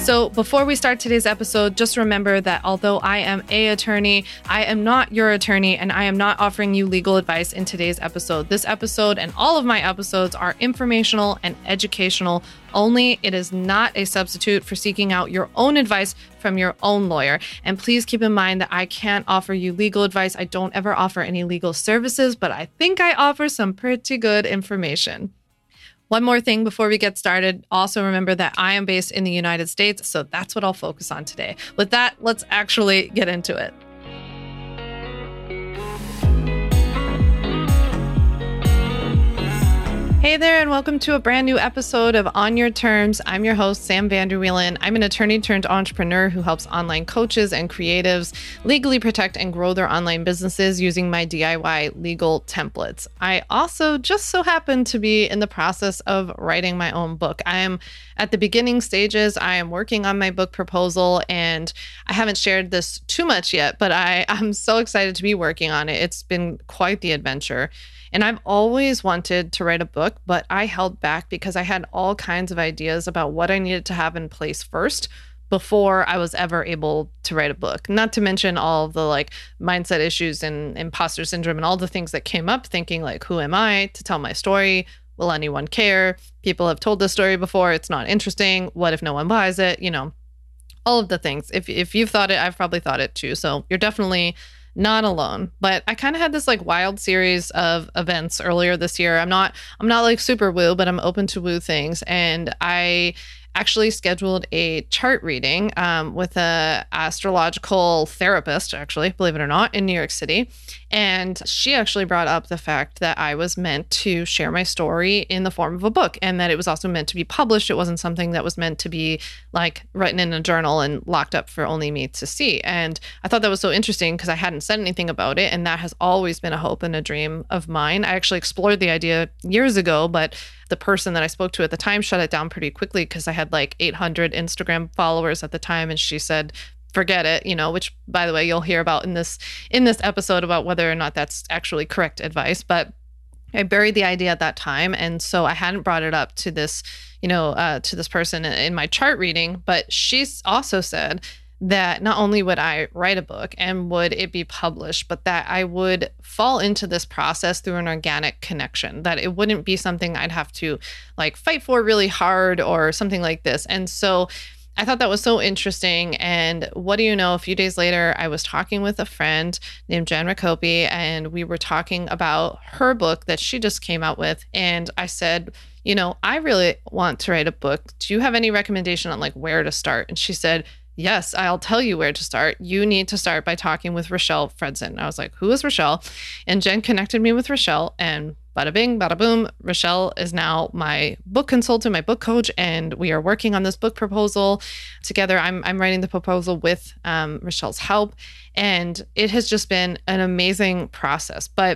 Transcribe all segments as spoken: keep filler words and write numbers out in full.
So before we start today's episode, just remember that although I am a attorney, I am not your attorney, and I am not offering you legal advice in today's episode. This episode and all of my episodes are informational and educational only. It is not a substitute for seeking out your own advice from your own lawyer. And please keep in mind that I can't offer you legal advice. I don't ever offer any legal services, but I think I offer some pretty good information. One more thing before we get started. Also remember that I am based in the United States, so that's what I'll focus on today. With that, let's actually get into it. Hey there, and welcome to a brand new episode of On Your Terms. I'm your host, Sam Vanderwielen. I'm an attorney turned entrepreneur who helps online coaches and creatives legally protect and grow their online businesses using my D I Y legal templates. I also just so happen to be in the process of writing my own book. I am at the beginning stages. I am working on my book proposal, and I haven't shared this too much yet, but I, I'm so excited to be working on it. It's been quite the adventure. And I've always wanted to write a book, but I held back because I had all kinds of ideas about what I needed to have in place first before I was ever able to write a book. Not to mention all of the like mindset issues and imposter syndrome and all the things that came up, thinking like, who am I to tell my story? Will anyone care? People have told this story before. It's not interesting. What if no one buys it? You know, all of the things. If if you've thought it, I've probably thought it too. So you're definitely not alone. But I kind of had this like wild series of events earlier this year. I'm not, I'm not like super woo, but I'm open to woo things. And I actually scheduled a chart reading um, with a astrological therapist, actually, believe it or not, in New York City. And she actually brought up the fact that I was meant to share my story in the form of a book, and that it was also meant to be published. It wasn't something that was meant to be like written in a journal and locked up for only me to see. And I thought that was so interesting because I hadn't said anything about it. And that has always been a hope and a dream of mine. I actually explored the idea years ago, but the person that I spoke to at the time shut it down pretty quickly because I had like eight hundred Instagram followers at the time. And she said, forget it, you know, which by the way, you'll hear about in this, in this episode about whether or not that's actually correct advice. But I buried the idea at that time. And so I hadn't brought it up to this, you know, uh, to this person in my chart reading, but she's also said that not only would I write a book and would it be published, but that I would fall into this process through an organic connection, that it wouldn't be something I'd have to like fight for really hard or something like this. And so I thought that was so interesting. And what do you know, a few days later, I was talking with a friend named Jen Rakopi, and we were talking about her book that she just came out with. And I said, you know, I really want to write a book. Do you have any recommendation on like where to start? And she said, yes, I'll tell you where to start. You need to start by talking with Rochelle Fredson. I was like, who is Rochelle? And Jen connected me with Rochelle, and bada bing, bada boom. Rochelle is now my book consultant, my book coach, and we are working on this book proposal together. I'm I'm writing the proposal with um, Rochelle's help, and it has just been an amazing process. But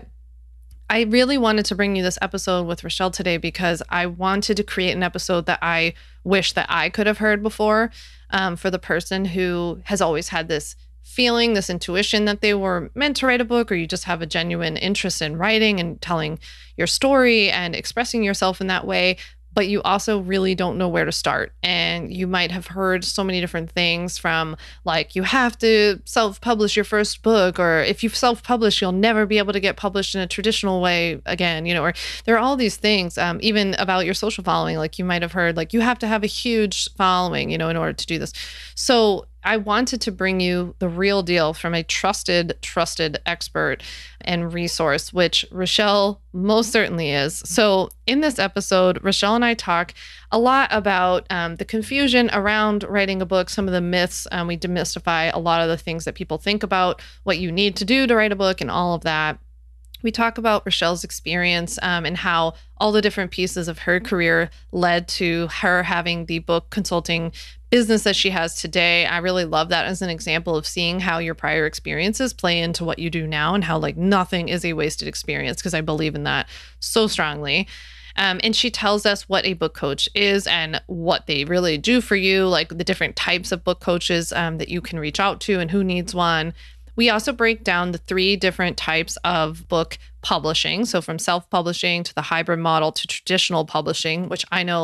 I really wanted to bring you this episode with Rochelle today because I wanted to create an episode that I wish that I could have heard before um, for the person who has always had this feeling, this intuition that they were meant to write a book, or you just have a genuine interest in writing and telling your story and expressing yourself in that way, but you also really don't know where to start. And you might have heard so many different things from like, you have to self-publish your first book, or if you self-publish, you'll never be able to get published in a traditional way again, you know, or there are all these things, um, even about your social following. Like you might have heard, like you have to have a huge following, you know, in order to do this. So I wanted to bring you the real deal from a trusted, trusted expert and resource, which Rochelle most certainly is. So in this episode, Rochelle and I talk a lot about um, the confusion around writing a book, some of the myths. Um, we demystify a lot of the things that people think about what you need to do to write a book and all of that. We talk about Rochelle's experience um, and how all the different pieces of her career led to her having the book consulting business that she has today. I really love that as an example of seeing how your prior experiences play into what you do now, and how like nothing is a wasted experience, because I believe in that so strongly. Um, and she tells us what a book coach is and what they really do for you, like the different types of book coaches um, that you can reach out to and who needs one. We also break down the three different types of book publishing. So from self-publishing to the hybrid model to traditional publishing, which I know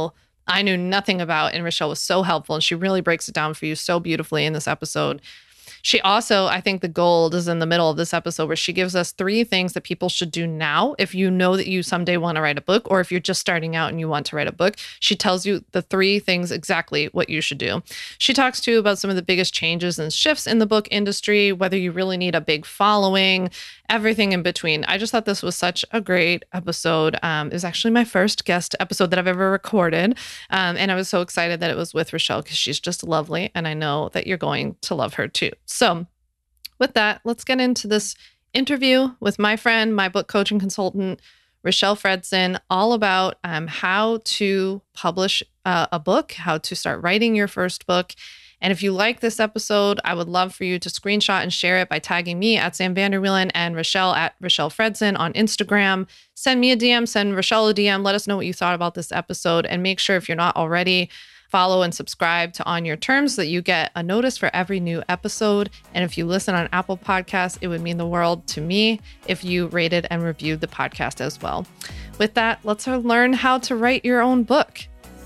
I knew nothing about, and Rochelle was so helpful, and she really breaks it down for you so beautifully in this episode. She also, I think the gold is in the middle of this episode where she gives us three things that people should do now if you know that you someday want to write a book, or if you're just starting out and you want to write a book. She tells you the three things exactly what you should do. She talks too about some of the biggest changes and shifts in the book industry, whether you really need a big following, everything in between. I just thought this was such a great episode. Um, it was actually my first guest episode that I've ever recorded. Um, and I was so excited that it was with Rochelle because she's just lovely. And I know that you're going to love her too. So with that, let's get into this interview with my friend, my book coach and consultant, Rochelle Fredson, all about um, how to publish uh, a book, how to start writing your first book. And if you like this episode, I would love for you to screenshot and share it by tagging me at Sam Vanderwielen and Rochelle at Rochelle Fredson on Instagram. Send me a D M, send Rochelle a D M. Let us know what you thought about this episode. And make sure if you're not already, follow and subscribe to On Your Terms so that you get a notice for every new episode. And if you listen on Apple Podcasts, it would mean the world to me if you rated and reviewed the podcast as well. With that, let's learn how to write your own book.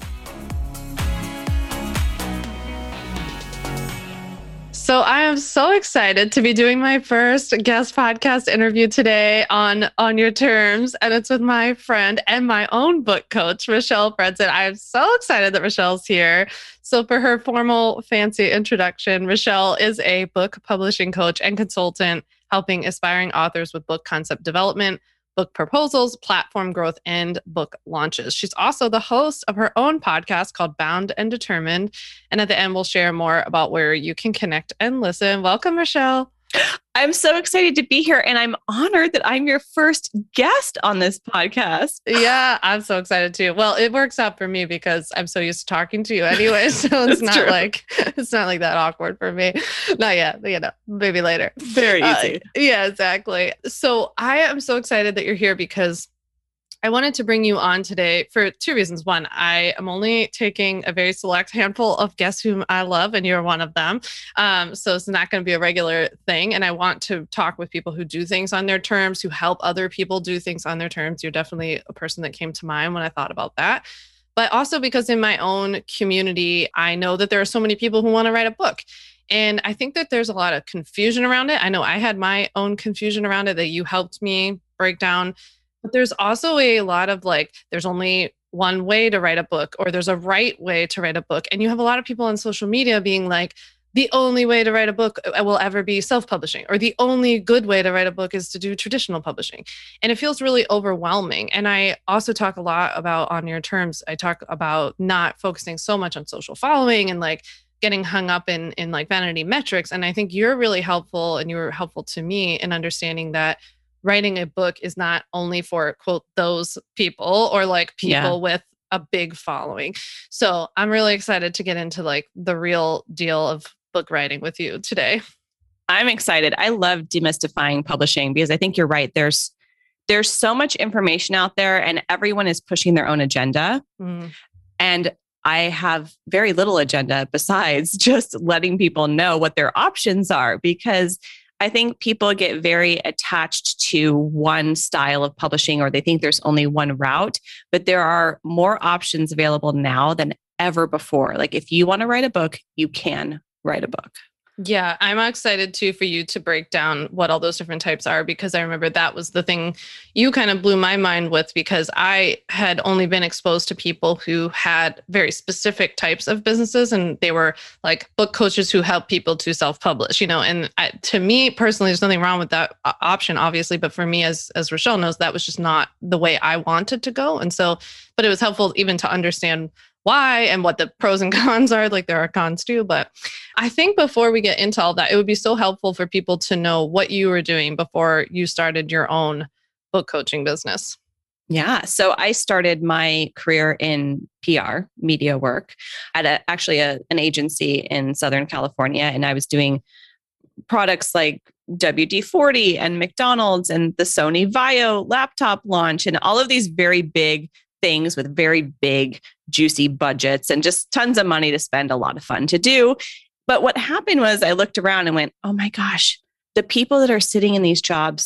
So I am so excited to be doing my first guest podcast interview today on On Your Terms, and it's with my friend and my own book coach, Rochelle Fredson. I am so excited that Rochelle's here. So for her formal, fancy introduction, Rochelle is a book publishing coach and consultant, helping aspiring authors with book concept development, book proposals, platform growth, and book launches. She's also the host of her own podcast called Bound and Determined. And at the end, we'll share more about where you can connect and listen. Welcome, Rochelle. I'm so excited to be here, and I'm honored that I'm your first guest on this podcast. Yeah, I'm so excited too. Well, it works out for me because I'm so used to talking to you anyway, so it's not true. like it's not like that awkward for me. Not yet, you know, maybe later. Very easy. Uh, yeah, exactly. So I am so excited that you're here because I wanted to bring you on today for two reasons. One, I am only taking a very select handful of guests whom I love, and you're one of them. Um, so it's not going to be a regular thing. And I want to talk with people who do things on their terms, who help other people do things on their terms. You're definitely a person that came to mind when I thought about that. But also because in my own community, I know that there are so many people who want to write a book. And I think that there's a lot of confusion around it. I know I had my own confusion around it that you helped me break down. But there's also a lot of like, there's only one way to write a book, or there's a right way to write a book. And you have a lot of people on social media being like, the only way to write a book will ever be self-publishing, or the only good way to write a book is to do traditional publishing. And it feels really overwhelming. And I also talk a lot about On Your Terms. I talk about not focusing so much on social following and like getting hung up in, in like vanity metrics. And I think you're really helpful, and you were helpful to me in understanding that writing a book is not only for, quote, those people or like people yeah. with a big following. So I'm really excited to get into like the real deal of book writing with you today. I'm excited. I love demystifying publishing because I think you're right. There's there's so much information out there, and everyone is pushing their own agenda. Mm. And I have very little agenda besides just letting people know what their options are, because I think people get very attached to one style of publishing, or they think there's only one route, but there are more options available now than ever before. Like if you want to write a book, you can write a book. Yeah, I'm excited too for you to break down what all those different types are, because I remember that was the thing you kind of blew my mind with, because I had only been exposed to people who had very specific types of businesses, and they were like book coaches who help people to self-publish, you know, and I, to me personally, there's nothing wrong with that option, obviously. But for me, as, as Rochelle knows, that was just not the way I wanted to go. And so, but it was helpful even to understand why and what the pros and cons are. Like there are cons too. But I think before we get into all that, it would be so helpful for people to know what you were doing before you started your own book coaching business. Yeah. So I started my career in P R, media work, at a, actually a, an agency in Southern California. And I was doing products like W D forty and McDonald's and the Sony Vaio laptop launch and all of these very big things with very big, juicy budgets and just tons of money to spend, a lot of fun to do. But what happened was I looked around and went, oh my gosh, the people that are sitting in these jobs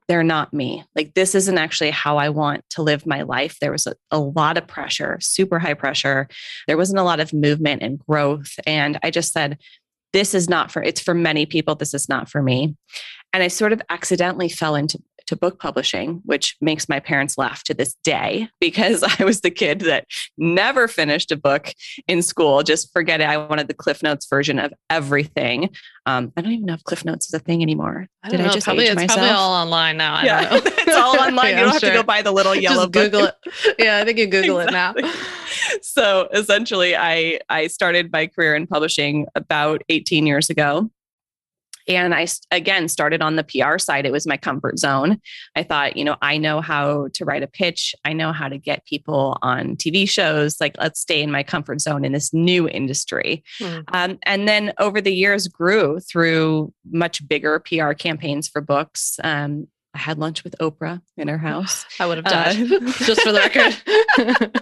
they're not me. Like, this isn't actually how I want to live my life. There was a, a lot of pressure, super high pressure. There wasn't a lot of movement and growth. And I just said, this is not for, it's for many people. This is not for me. And I sort of accidentally fell into to book publishing, which makes my parents laugh to this day, because I was the kid that never finished a book in school. Just forget it. I wanted the Cliff Notes version of everything. Um, I don't even know if Cliff Notes is a thing anymore. I Did know, I just probably, age it's myself? probably all online now. I yeah, don't know. It's all online. Yeah, you don't I'm have sure. to go buy the little yellow Just book. Google it. Yeah, I think you Google Exactly. it now. So essentially, I I started my career in publishing about eighteen years ago. And I, again, started on the P R side. It was my comfort zone. I thought, you know, I know how to write a pitch. I know how to get people on T V shows. Like, let's stay in my comfort zone in this new industry. Hmm. Um, and then over the years grew through much bigger P R campaigns for books. Um, I had lunch with Oprah in her house. I would have died, uh, just for the record.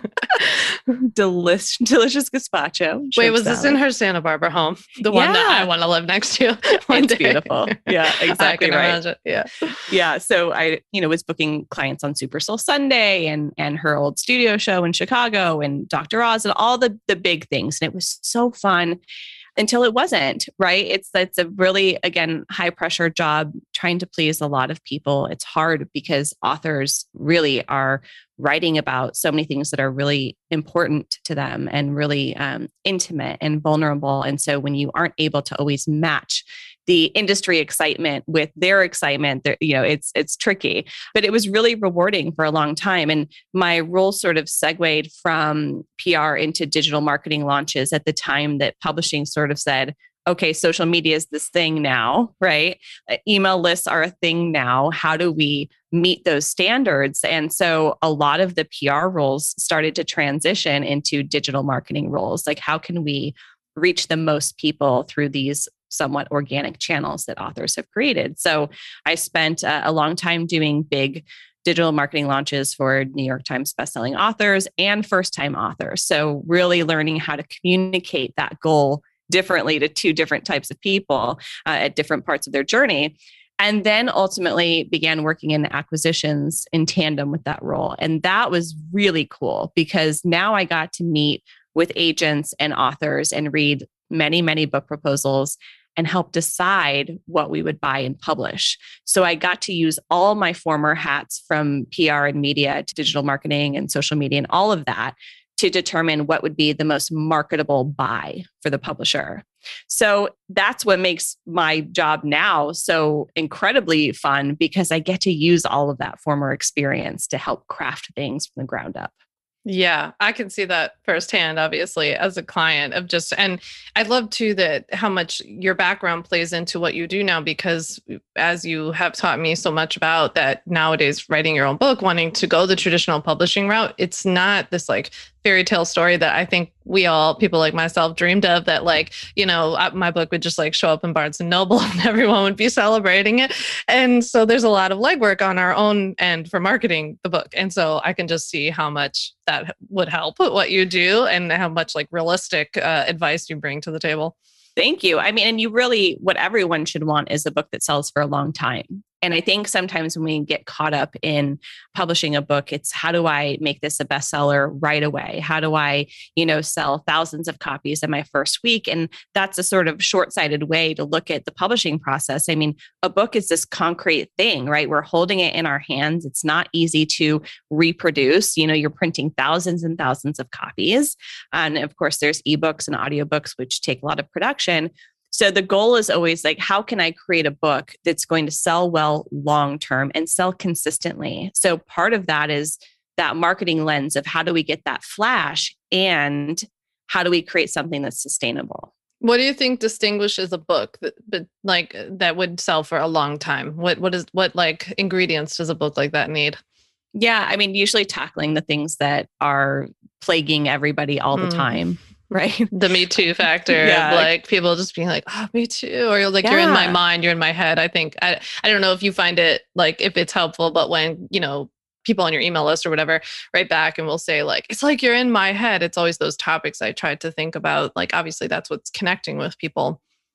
Delish, delicious gazpacho. Wait, was salad. This in her Santa Barbara home? The one yeah. that I want to live next to one It's day. beautiful. Yeah, exactly right. Imagine. Yeah. Yeah. So I, you know, was booking clients on Super Soul Sunday and and her old studio show in Chicago and Doctor Oz and all the the big things. And it was so fun until it wasn't, right? It's it's a really, again, high pressure job trying to please a lot of people. It's hard because authors really are writing about so many things that are really important to them and really um, intimate and vulnerable. And so when you aren't able to always match the industry excitement with their excitement, you know, it's it's tricky. But it was really rewarding for a long time. And my role sort of segued from P R into digital marketing launches at the time that publishing sort of said, okay, social media is this thing now, right? Email lists are a thing now. How do we meet those standards? And so a lot of the P R roles started to transition into digital marketing roles. Like, how can we reach the most people through these somewhat organic channels that authors have created? So I spent uh, a long time doing big digital marketing launches for New York Times bestselling authors and first-time authors. So really learning how to communicate that goal differently to two different types of people uh, at different parts of their journey. And then ultimately began working in acquisitions in tandem with that role. And that was really cool because now I got to meet with agents and authors and read many, many book proposals and help decide what we would buy and publish. So I got to use all my former hats from P R and media to digital marketing and social media and all of that to determine what would be the most marketable buy for the publisher. So that's what makes my job now so incredibly fun because I get to use all of that former experience to help craft things from the ground up. Yeah, I can see that firsthand, obviously, as a client of just, and I love too that how much your background plays into what you do now, because as you have taught me so much about that nowadays, writing your own book, wanting to go the traditional publishing route, it's not this like fairy tale story that I think we all, people like myself, dreamed of, that like, you know, my book would just like show up in Barnes and Noble and everyone would be celebrating it. And so there's a lot of legwork on our own end for marketing the book. And so I can just see how much that would help what you do and how much like realistic uh, advice you bring to the table. Thank you. I mean, and you really, what everyone should want is a book that sells for a long time. And I think sometimes when we get caught up in publishing a book, it's how do I make this a bestseller right away? How do I, you know, sell thousands of copies in my first week? And that's a sort of short-sighted way to look at the publishing process. I mean, a book is this concrete thing, right? We're holding it in our hands. It's not easy to reproduce. You know, you're printing thousands and thousands of copies. And of course, there's ebooks and audiobooks, which take a lot of production. So the goal is always like, how can I create a book that's going to sell well long-term and sell consistently? So part of that is that marketing lens of how do we get that flash and how do we create something that's sustainable? What do you think distinguishes a book that, but like that would sell for a long time? What what is what like ingredients does a book like that need? Yeah, I mean, usually tackling the things that are plaguing everybody all the mm. time. Right. The Me Too factor. Yeah. Of like people just being like, oh, me too. Or you're like, yeah. You're in my mind, you're in my head. I think, I, I don't know if you find it like, if it's helpful, but when, you know, people on your email list or whatever, write back and will say like, it's like, you're in my head. It's always those topics I tried to think about. Like, obviously that's what's connecting with people.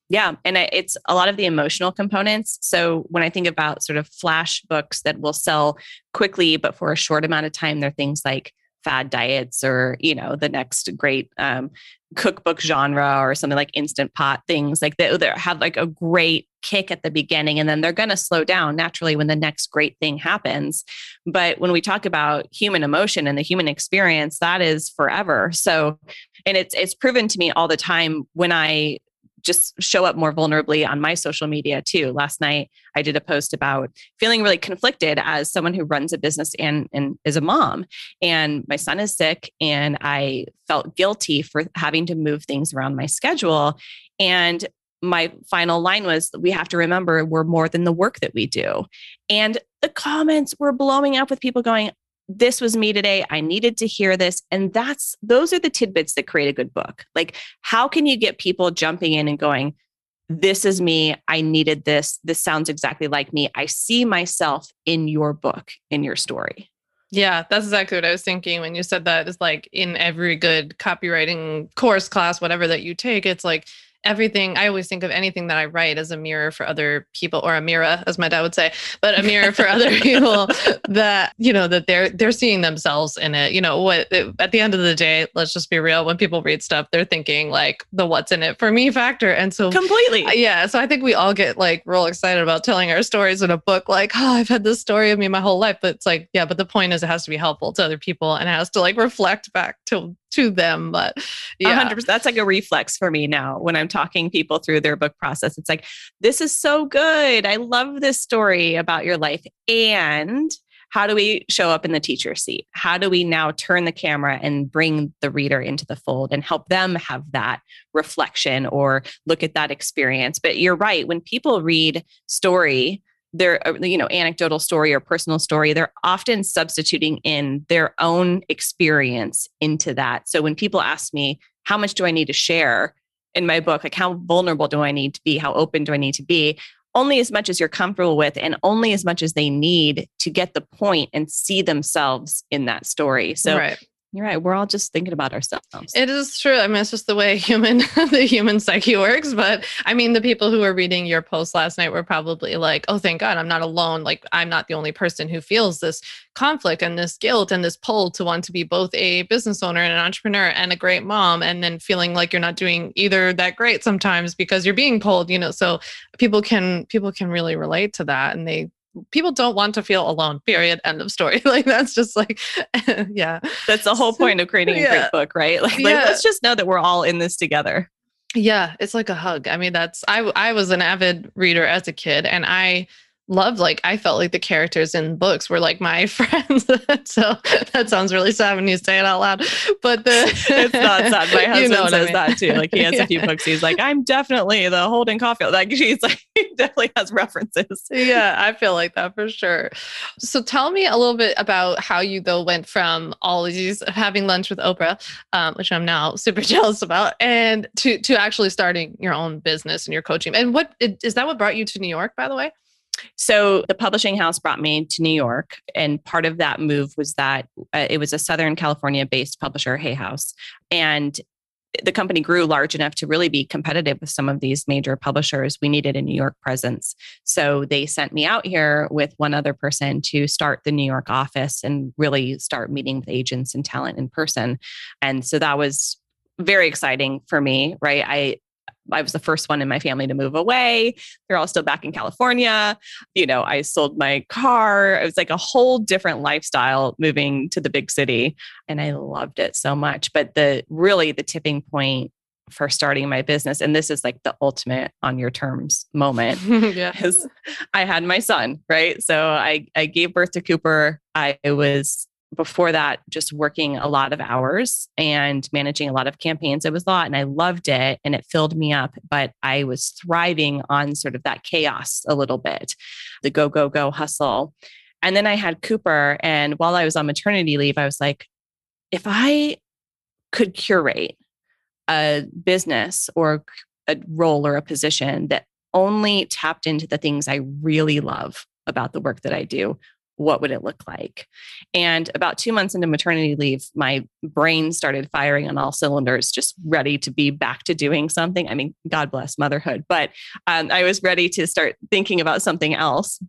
Yeah. And it's a lot of the emotional components. So when I think about sort of flash books that will sell quickly, but for a short amount of time, they're things like fad diets or, you know, the next great um, cookbook genre or something like Instant Pot, things like that, that have like a great kick at the beginning. And then they're going to slow down naturally when the next great thing happens. But when we talk about human emotion and the human experience, that is forever. So, and it's, it's proven to me all the time when I just show up more vulnerably on my social media too. Last night, I did a post about feeling really conflicted as someone who runs a business and, and is a mom. And my son is sick and I felt guilty for having to move things around my schedule. And my final line was, we have to remember we're more than the work that we do. And the comments were blowing up with people going, this was me today. I needed to hear this. And that's, those are the tidbits that create a good book. Like, how can you get people jumping in and going, this is me. I needed this. This sounds exactly like me. I see myself in your book, in your story. Yeah, that's exactly what I was thinking when you said that. It's like in every good copywriting course, class, whatever that you take, it's like, everything, I always think of anything that I write as a mirror for other people, or a mirror, as my dad would say, but a mirror for other people that, you know, that they're, they're seeing themselves in it. You know, what, at the end of the day, let's just be real. When people read stuff, they're thinking like the what's in it for me factor. And so completely. Yeah. So I think we all get like real excited about telling our stories in a book, like, oh, I've had this story of me my whole life. But it's like, yeah, but the point is it has to be helpful to other people and it has to like reflect back to to them. But yeah, one hundred percent. That's like a reflex for me now when I'm talking people through their book process. It's like, this is so good. I love this story about your life. And how do we show up in the teacher seat? How do we now turn the camera and bring the reader into the fold and help them have that reflection or look at that experience? But you're right. When people read story, their, you know, anecdotal story or personal story, they're often substituting in their own experience into that. So when people ask me, how much do I need to share in my book? Like, how vulnerable do I need to be? How open do I need to be? Only as much as you're comfortable with, and only as much as they need to get the point and see themselves in that story. So right. You're right. We're all just thinking about ourselves. It is true. I mean, it's just the way human, the human psyche works. But I mean, the people who were reading your post last night were probably like, oh, thank God I'm not alone. Like, I'm not the only person who feels this conflict and this guilt and this pull to want to be both a business owner and an entrepreneur and a great mom. And then feeling like you're not doing either that great sometimes because you're being pulled, you know, so people can, people can really relate to that. And they, people don't want to feel alone, period. End of story. Like, that's just like, yeah. That's the whole point of creating a yeah. great book, right? Like, yeah. like, let's just know that we're all in this together. Yeah. It's like a hug. I mean, that's, I, I was an avid reader as a kid and I loved, like, I felt like the characters in books were like my friends. So that sounds really sad when you say it out loud, but the it's not sad. My husband you know says I mean. that too. Like, he has yeah. a few books. He's like, I'm definitely the Holden Caulfield. Like, she's like, he definitely has references. Yeah, I feel like that for sure. So tell me a little bit about how you though went from all of these having lunch with Oprah, um, which I'm now super jealous about, and to, to actually starting your own business and your coaching. And what, is that what brought you to New York, by the way? So the publishing house brought me to New York. And part of that move was that uh, it was a Southern California based publisher, Hay House. And the company grew large enough to really be competitive with some of these major publishers. We needed a New York presence. So they sent me out here with one other person to start the New York office and really start meeting with agents and talent in person. And so that was very exciting for me, right? I I was the first one in my family to move away. They're all still back in California. You know, I sold my car. It was like a whole different lifestyle moving to the big city. And I loved it so much. But the really the tipping point for starting my business, and this is like the ultimate on your terms moment, yeah. is I had my son, right? So I, I gave birth to Cooper. I was before that, just working a lot of hours and managing a lot of campaigns. It was a lot and I loved it and it filled me up, but I was thriving on sort of that chaos a little bit, the go, go, go hustle. And then I had Cooper. And while I was on maternity leave, I was like, if I could curate a business or a role or a position that only tapped into the things I really love about the work that I do, what would it look like? And about two months into maternity leave, my brain started firing on all cylinders, just ready to be back to doing something. I mean, God bless motherhood, but um, I was ready to start thinking about something else.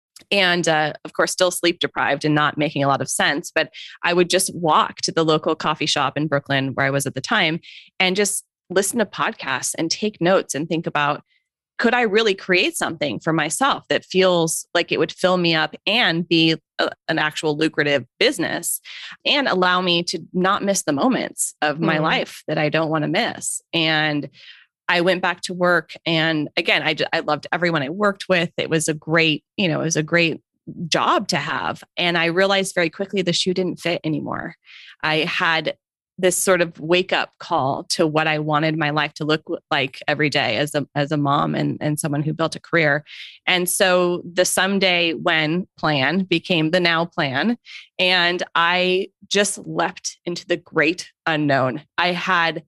And uh, of course, still sleep deprived and not making a lot of sense. But I would just walk to the local coffee shop in Brooklyn where I was at the time and just listen to podcasts and take notes and think about, could I really create something for myself that feels like it would fill me up and be a, an actual lucrative business and allow me to not miss the moments of my mm. life that I don't want to miss? And I went back to work. And again, I, I loved everyone I worked with. It was a great, you know, it was a great job to have. And I realized very quickly the shoe didn't fit anymore. I had this sort of wake up call to what I wanted my life to look like every day as a, as a mom and, and someone who built a career. And so the someday when plan became the now plan. And I just leapt into the great unknown. I had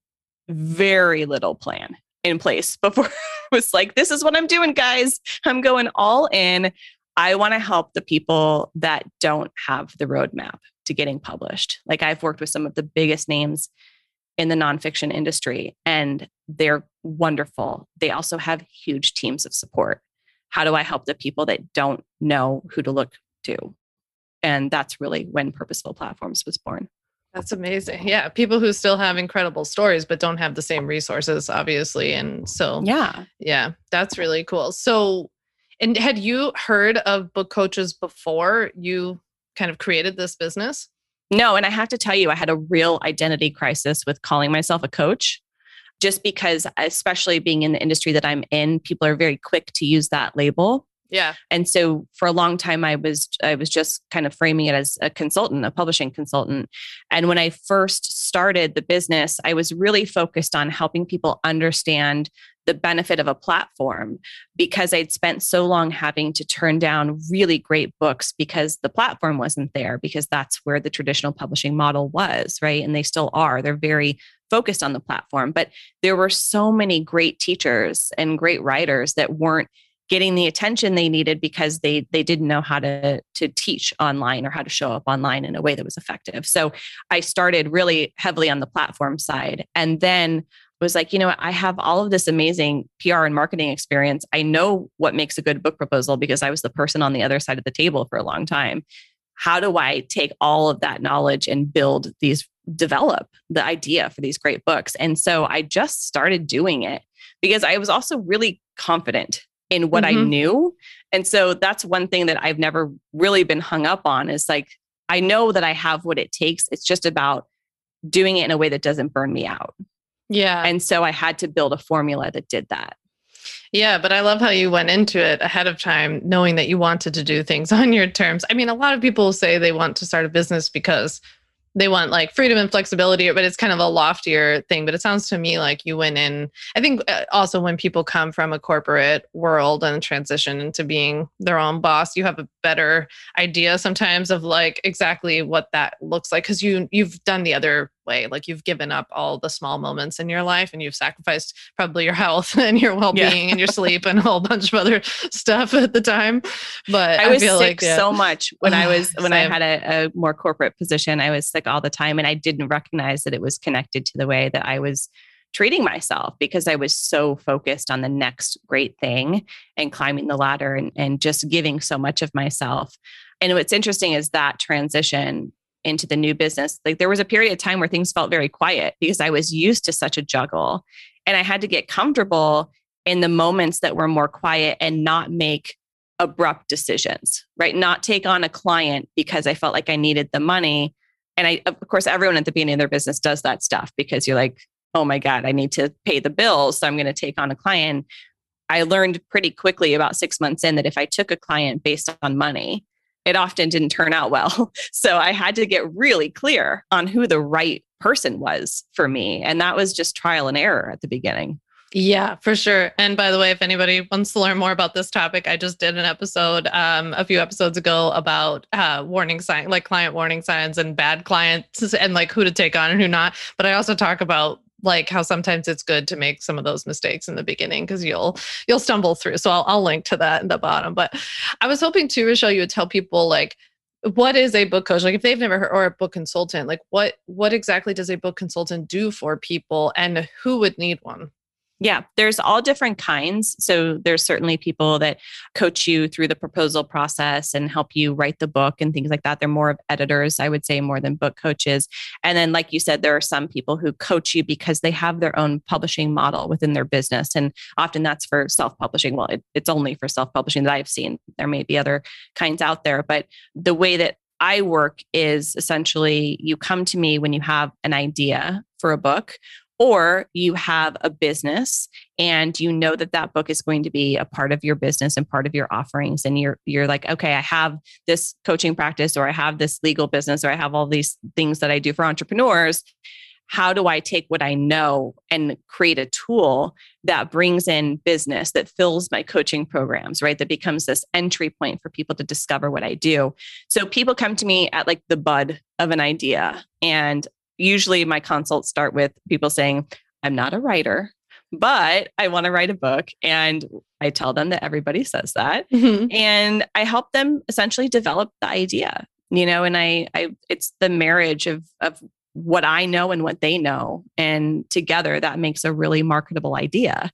very little plan in place before it was like, this is what I'm doing, guys. I'm going all in. I want to help the people that don't have the roadmap to getting published. Like I've worked with some of the biggest names in the nonfiction industry, and they're wonderful. They also have huge teams of support. How do I help the people that don't know who to look to? And that's really when Purposeful Platforms was born. That's amazing. Yeah. People who still have incredible stories, but don't have the same resources, obviously. And so, yeah, yeah, that's really cool. So, and had you heard of book coaches before you kind of created this business? No. And I have to tell you, I had a real identity crisis with calling myself a coach, just because, especially being in the industry that I'm in, people are very quick to use that label. Yeah. And so for a long time, I was, I was just kind of framing it as a consultant, a publishing consultant. And when I first started the business, I was really focused on helping people understand the benefit of a platform, because I'd spent so long having to turn down really great books because the platform wasn't there, because that's where the traditional publishing model was, right? And they still are. They're very focused on the platform, but there were so many great teachers and great writers that weren't getting the attention they needed because they they didn't know how to, to teach online or how to show up online in a way that was effective. So I started really heavily on the platform side, and then was like, you know what, I have all of this amazing P R and marketing experience. I know what makes a good book proposal because I was the person on the other side of the table for a long time. How do I take all of that knowledge and build these, develop the idea for these great books? And so I just started doing it because I was also really confident in what mm-hmm. I knew. And so that's one thing that I've never really been hung up on, is like, I know that I have what it takes. It's just about doing it in a way that doesn't burn me out. Yeah. And so I had to build a formula that did that. Yeah, but I love how you went into it ahead of time, knowing that you wanted to do things on your terms. I mean, a lot of people say they want to start a business because they want like freedom and flexibility, but it's kind of a loftier thing. But it sounds to me like you went in. I think also when people come from a corporate world and transition into being their own boss, you have a better idea sometimes of like exactly what that looks like, because you you've done the other way. Like you've given up all the small moments in your life, and you've sacrificed probably your health and your well-being yeah. and your sleep and a whole bunch of other stuff at the time. But I was I feel sick like, yeah. so much when I was when Same. I had a, a more corporate position. I was sick all the time, and I didn't recognize that it was connected to the way that I was treating myself, because I was so focused on the next great thing and climbing the ladder and, and just giving so much of myself. And what's interesting is that transition into the new business. Like there was a period of time where things felt very quiet because I was used to such a juggle, and I had to get comfortable in the moments that were more quiet and not make abrupt decisions, right? Not take on a client because I felt like I needed the money. And I, of course, everyone at the beginning of their business does that stuff because you're like, oh my God, I need to pay the bills, so I'm going to take on a client. I learned pretty quickly about six months in that if I took a client based on money, it often didn't turn out well. So I had to get really clear on who the right person was for me. And that was just trial and error at the beginning. Yeah, for sure. And by the way, if anybody wants to learn more about this topic, I just did an episode um, a few episodes ago about uh, warning sign, like client warning signs and bad clients and like who to take on and who not. But I also talk about like how sometimes it's good to make some of those mistakes in the beginning because you'll you'll stumble through. So I'll I'll link to that in the bottom. But I was hoping too, Rochelle, you would tell people like, what is a book coach? Like if they've never heard, or a book consultant, like what what exactly does a book consultant do for people and who would need one? Yeah, there's all different kinds. So there's certainly people that coach you through the proposal process and help you write the book and things like that. They're more of editors, I would say, more than book coaches. And then, like you said, there are some people who coach you because they have their own publishing model within their business. And often that's for self-publishing. Well, it, it's only for self-publishing that I've seen. There may be other kinds out there, but the way that I work is essentially you come to me when you have an idea for a book, or you have a business and you know that that book is going to be a part of your business and part of your offerings. And you're, you're like, okay, I have this coaching practice, or I have this legal business, or I have all these things that I do for entrepreneurs. How do I take what I know and create a tool that brings in business, that fills my coaching programs, right? That becomes this entry point for people to discover what I do. So people come to me at like the bud of an idea. And usually my consults start with people saying, I'm not a writer, but I want to write a book. And I tell them that everybody says that. Mm-hmm. And I help them essentially develop the idea, you know, and I, I, it's the marriage of, of what I know and what they know. And together that makes a really marketable idea.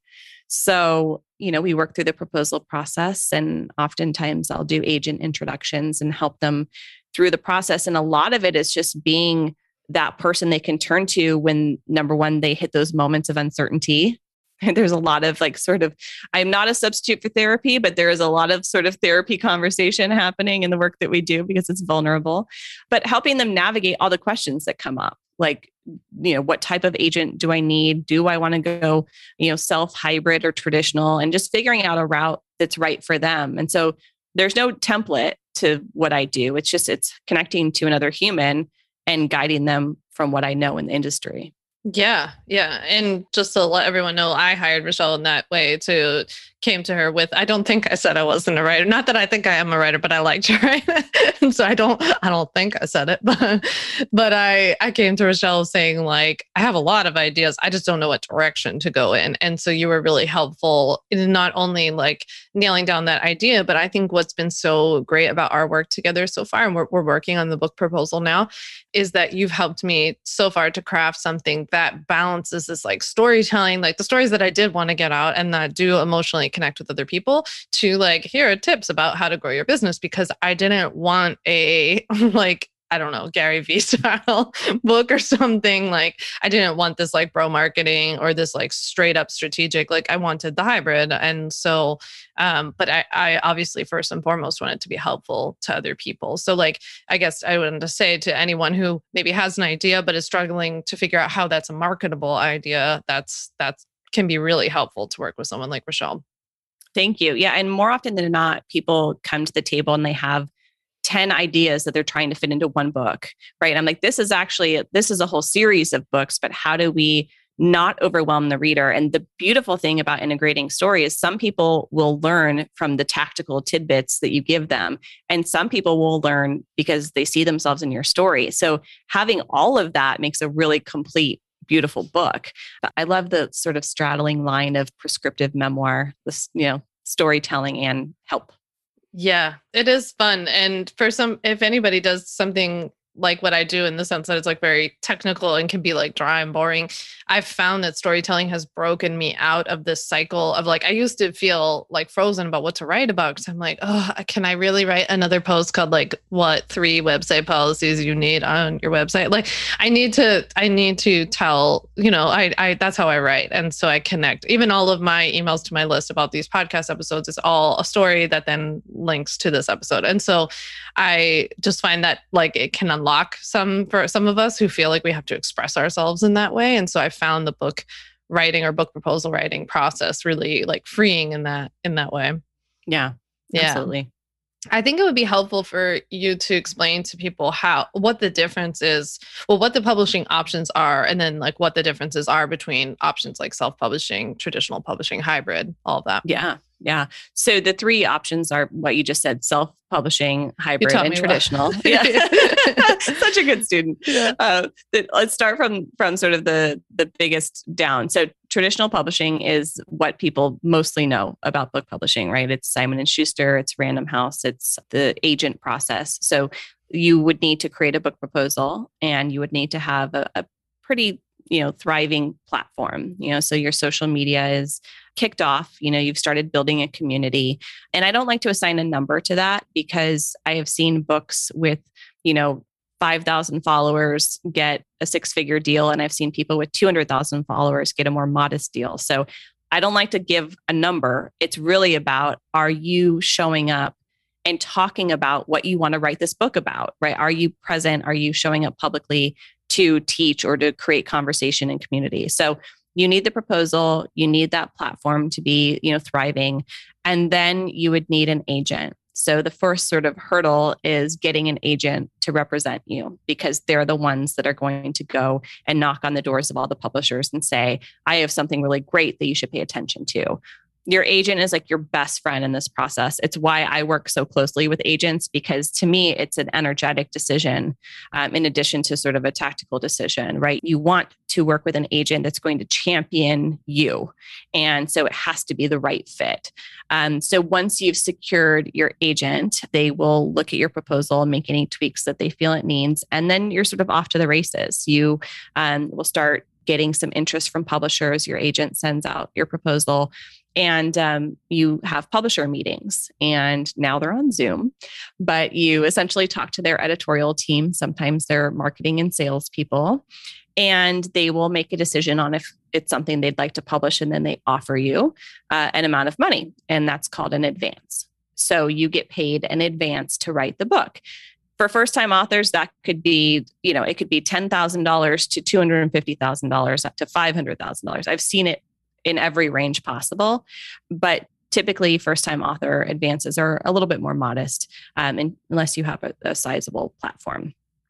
So, you know, we work through the proposal process, and oftentimes I'll do agent introductions and help them through the process. And a lot of it is just being that person they can turn to when, number one, they hit those moments of uncertainty. And there's a lot of like sort of, I'm not a substitute for therapy, but there is a lot of sort of therapy conversation happening in the work that we do because it's vulnerable, but helping them navigate all the questions that come up. Like, you know, what type of agent do I need? Do I want to go, you know, self, hybrid, or traditional? And just figuring out a route that's right for them. And so there's no template to what I do. It's just, it's connecting to another human and guiding them from what I know in the industry. Yeah. Yeah. And just to let everyone know, I hired Rochelle in that way to came to her with, I don't think I said I wasn't a writer. Not that I think I am a writer, but I like to write. And so I don't, I don't think I said it, but, but I, I came to Rochelle saying like, I have a lot of ideas. I just don't know what direction to go in. And so you were really helpful in not only like nailing down that idea, but I think what's been so great about our work together so far, and we're, we're working on the book proposal now, is that you've helped me so far to craft something that balances this like storytelling, like the stories that I did want to get out and that do emotionally connect with other people, to like, here are tips about how to grow your business, because I didn't want a like, I don't know, Gary Vee style book or something. Like I didn't want this like bro marketing or this like straight up strategic, like I wanted the hybrid. And so, um, but I, I obviously first and foremost wanted to be helpful to other people. So like, I guess I wanted to say to anyone who maybe has an idea, but is struggling to figure out how that's a marketable idea, that's, that's can be really helpful to work with someone like Rochelle. Thank you. Yeah. And more often than not, people come to the table and they have ten ideas that they're trying to fit into one book, right? I'm like, this is actually, this is a whole series of books, but how do we not overwhelm the reader? And the beautiful thing about integrating story is some people will learn from the tactical tidbits that you give them. And some people will learn because they see themselves in your story. So having all of that makes a really complete, beautiful book. I love the sort of straddling line of prescriptive memoir, this, you know, storytelling and help. Yeah, it is fun. And for some, if anybody does something like what I do in the sense that it's like very technical and can be like dry and boring, I've found that storytelling has broken me out of this cycle of like, I used to feel like frozen about what to write about. Cause I'm like, oh, can I really write another post called like what three website policies you need on your website? Like I need to, I need to tell, you know, I, I, that's how I write. And so I connect even all of my emails to my list about these podcast episodes is all a story that then links to this episode. And so I just find that like it can unlock some for some of us who feel like we have to express ourselves in that way. And so I found the book writing or book proposal writing process really like freeing in that in that way. Yeah, yeah. Absolutely. I think it would be helpful for you to explain to people how, what the difference is, well, what the publishing options are, and then like what the differences are between options like self-publishing, traditional publishing, hybrid, all of that. Yeah. Yeah. So the three options are what you just said: self-publishing, hybrid, and traditional. Well. Yeah. Such a good student. Yeah. Uh, let's start from, from sort of the, the biggest down. So traditional publishing is what people mostly know about book publishing, right? It's Simon and Schuster, it's Random House, it's the agent process. So you would need to create a book proposal, and you would need to have a, a pretty, you know, thriving platform, you know, so your social media is kicked off, you know, you've started building a community. And I don't like to assign a number to that, because I have seen books with, you know, five thousand followers get a six figure deal. And I've seen people with two hundred thousand followers get a more modest deal. So I don't like to give a number. It's really about, are you showing up and talking about what you want to write this book about, right? Are you present? Are you showing up publicly to teach or to create conversation and community? So you need the proposal, you need that platform to be, you know, thriving, and then you would need an agent. So the first sort of hurdle is getting an agent to represent you, because they're the ones that are going to go and knock on the doors of all the publishers and say, I have something really great that you should pay attention to. Your agent is like your best friend in this process. It's why I work so closely with agents, because to me, it's an energetic decision, um, in addition to sort of a tactical decision, right? You want to work with an agent that's going to champion you. And so it has to be the right fit. Um, so once you've secured your agent, they will look at your proposal and make any tweaks that they feel it needs. And then you're sort of off to the races. You um, will start getting some interest from publishers. Your agent sends out your proposal. And um, you have publisher meetings, and now they're on Zoom, but you essentially talk to their editorial team. Sometimes they're marketing and sales people, and they will make a decision on if it's something they'd like to publish. And then they offer you uh, an amount of money, and that's called an advance. So you get paid an advance to write the book. For first-time authors, that could be, you know, it could be ten thousand dollars to two hundred fifty thousand dollars up to five hundred thousand dollars. I've seen it in every range possible, but typically first-time author advances are a little bit more modest, um, and unless you have a, a sizable platform.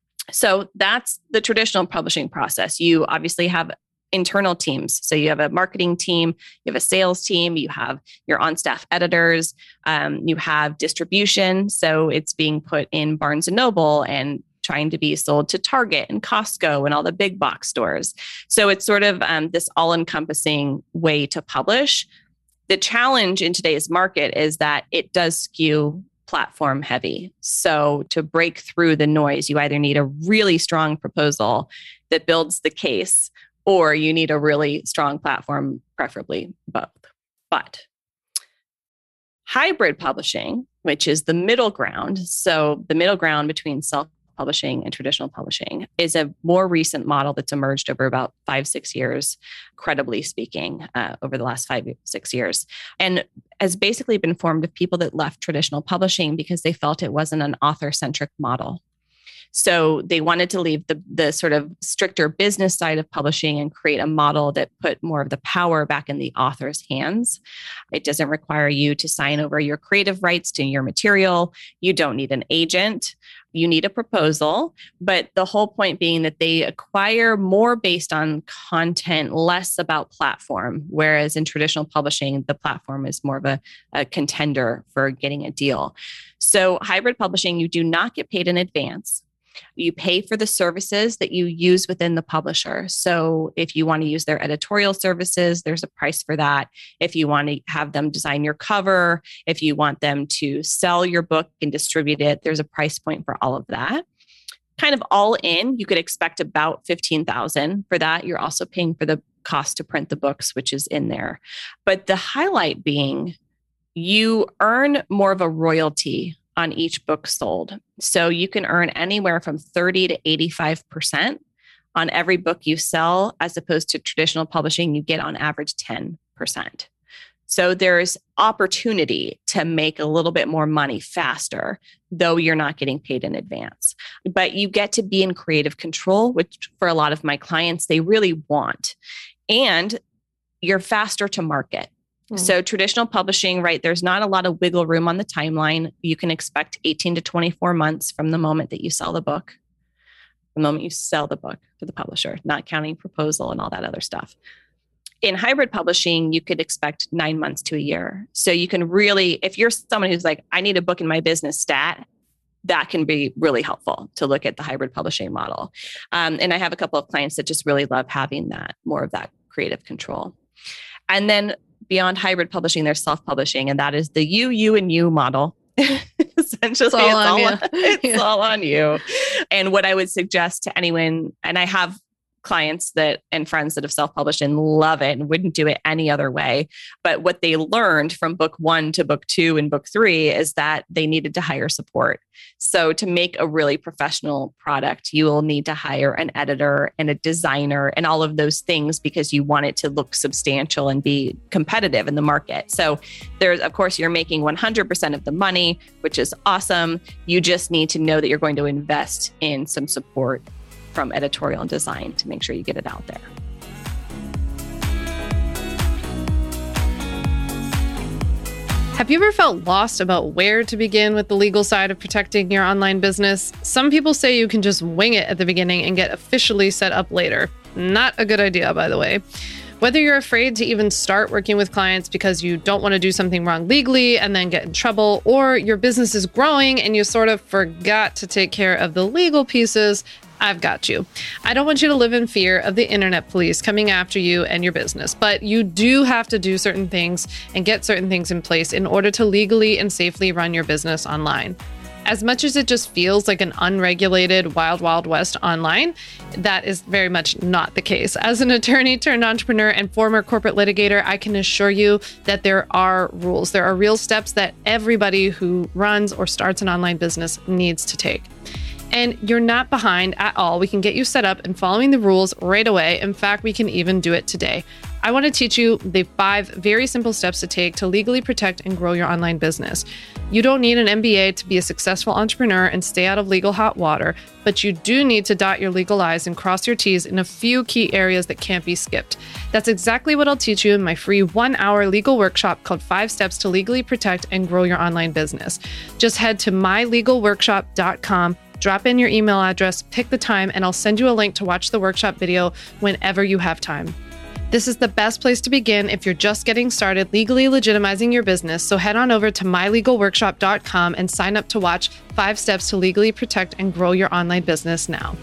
So that's the traditional publishing process. You obviously have internal teams. So you have a marketing team, you have a sales team, you have your on-staff editors, um, you have distribution. So it's being put in Barnes and Noble and trying to be sold to Target and Costco and all the big box stores. So it's sort of um, this all-encompassing way to publish. The challenge in today's market is that it does skew platform heavy. So to break through the noise, you either need a really strong proposal that builds the case, or you need a really strong platform, preferably both. But hybrid publishing, which is the middle ground, so the middle ground between self publishing and traditional publishing, is a more recent model that's emerged over about five, six years, credibly speaking, uh, over the last five, six years, and has basically been formed of people that left traditional publishing because they felt it wasn't an author-centric model. So they wanted to leave the, the sort of stricter business side of publishing and create a model that put more of the power back in the author's hands. It doesn't require you to sign over your creative rights to your material. You don't need an agent. You need a proposal. But the whole point being that they acquire more based on content, less about platform. Whereas in traditional publishing, the platform is more of a, a contender for getting a deal. So hybrid publishing, you do not get paid in advance. You pay for the services that you use within the publisher. So if you want to use their editorial services, there's a price for that. If you want to have them design your cover, if you want them to sell your book and distribute it, there's a price point for all of that. Kind of all in, you could expect about fifteen thousand dollars for that. You're also paying for the cost to print the books, which is in there. But the highlight being, you earn more of a royalty on each book sold. So you can earn anywhere from thirty to eighty-five percent on every book you sell, as opposed to traditional publishing, you get on average ten percent. So there's opportunity to make a little bit more money faster, though you're not getting paid in advance. But you get to be in creative control, which for a lot of my clients, they really want. And you're faster to market. Mm. So traditional publishing, right, there's not a lot of wiggle room on the timeline. You can expect eighteen to twenty-four months from the moment that you sell the book, the moment you sell the book to the publisher, not counting proposal and all that other stuff. In hybrid publishing, you could expect nine months to a year. So you can really, if you're someone who's like, I need a book in my business stat, that can be really helpful to look at the hybrid publishing model. Um, and I have a couple of clients that just really love having that, more of that creative control. And then beyond hybrid publishing, there's self-publishing, and that is the you, you, and you model. Essentially, it's all, it's, all, on, it's yeah. all on you. And what I would suggest to anyone, and I have clients that and friends that have self-published and love it and wouldn't do it any other way. But what they learned from book one to book two and book three is that they needed to hire support. So to make a really professional product, you will need to hire an editor and a designer and all of those things because you want it to look substantial and be competitive in the market. So there's, of course, you're making one hundred percent of the money, which is awesome. You just need to know that you're going to invest in some support from editorial and design to make sure you get it out there. Have you ever felt lost about where to begin with the legal side of protecting your online business? Some people say you can just wing it at the beginning and get officially set up later. Not a good idea, by the way. Whether you're afraid to even start working with clients because you don't want to do something wrong legally and then get in trouble, or your business is growing and you sort of forgot to take care of the legal pieces, I've got you. I don't want you to live in fear of the internet police coming after you and your business, but you do have to do certain things and get certain things in place in order to legally and safely run your business online. As much as it just feels like an unregulated wild, wild west online, that is very much not the case. As an attorney turned entrepreneur and former corporate litigator, I can assure you that there are rules. There are real steps that everybody who runs or starts an online business needs to take. And you're not behind at all. We can get you set up and following the rules right away. In fact, we can even do it today. I want to teach you the five very simple steps to take to legally protect and grow your online business. You don't need an M B A to be a successful entrepreneur and stay out of legal hot water, but you do need to dot your legal I's and cross your T's in a few key areas that can't be skipped. That's exactly what I'll teach you in my free one-hour legal workshop called Five Steps to Legally Protect and Grow Your Online Business. Just head to my legal workshop dot com. Drop in your email address, pick the time, and I'll send you a link to watch the workshop video whenever you have time. This is the best place to begin if you're just getting started legally legitimizing your business. So head on over to my legal workshop dot com and sign up to watch Five Steps to Legally Protect and Grow Your Online Business now.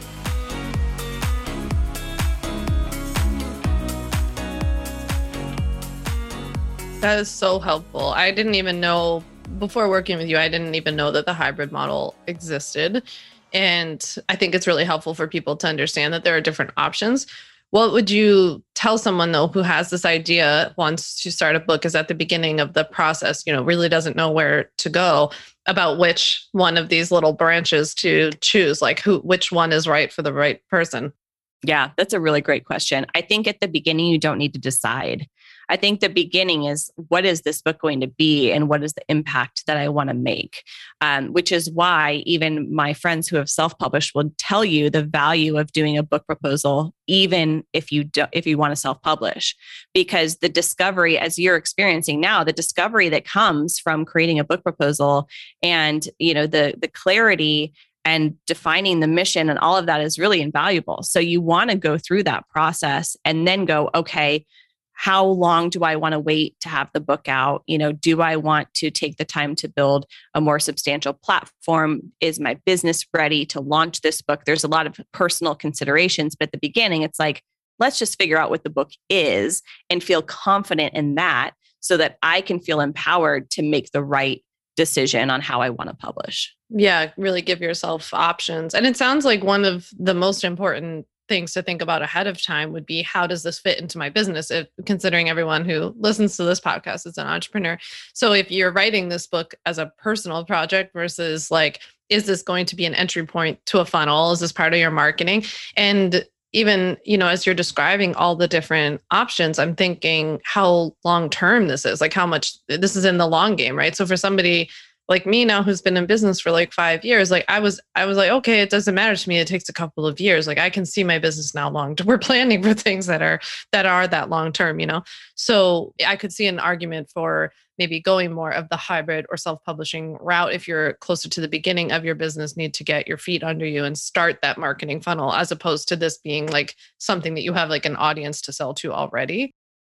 That is so helpful. I didn't even know, before working with you, I didn't even know that the hybrid model existed. And I think it's really helpful for people to understand that there are different options. What would you tell someone, though, who has this idea, wants to start a book, is at the beginning of the process, you know, really doesn't know where to go, about which one of these little branches to choose, like who, which one is right for the right person? Yeah, that's a really great question. I think at the beginning, you don't need to decide. I think the beginning is, what is this book going to be and what is the impact that I want to make? Um, which is why even my friends who have self-published will tell you the value of doing a book proposal, even if you do, if you want to self-publish, because the discovery, as you're experiencing now, the discovery that comes from creating a book proposal and, you know, the the clarity and defining the mission and all of that is really invaluable. So you want to go through that process and then go, okay, how long do I want to wait to have the book out? You know, do I want to take the time to build a more substantial platform? Is my business ready to launch this book? There's a lot of personal considerations, but at the beginning, it's like, let's just figure out what the book is and feel confident in that so that I can feel empowered to make the right decision on how I want to publish. Yeah, really give yourself options. And it sounds like one of the most important things to think about ahead of time would be, how does this fit into my business? If, considering everyone who listens to this podcast is an entrepreneur. So if you're writing this book as a personal project versus like, is this going to be an entry point to a funnel? Is this part of your marketing? And even, you know, as you're describing all the different options, I'm thinking how long-term this is, like how much this is in the long game, right? So for somebody like me now, who's been in business for like five years, like I was, I was like, okay, it doesn't matter to me. It takes a couple of years. Like I can see my business now long term. We're planning for things that are, that are that long term, you know? So I could see an argument for maybe going more of the hybrid or self-publishing route. If you're closer to the beginning of your business, need to get your feet under you and start that marketing funnel, as opposed to this being like something that you have like an audience to sell to already.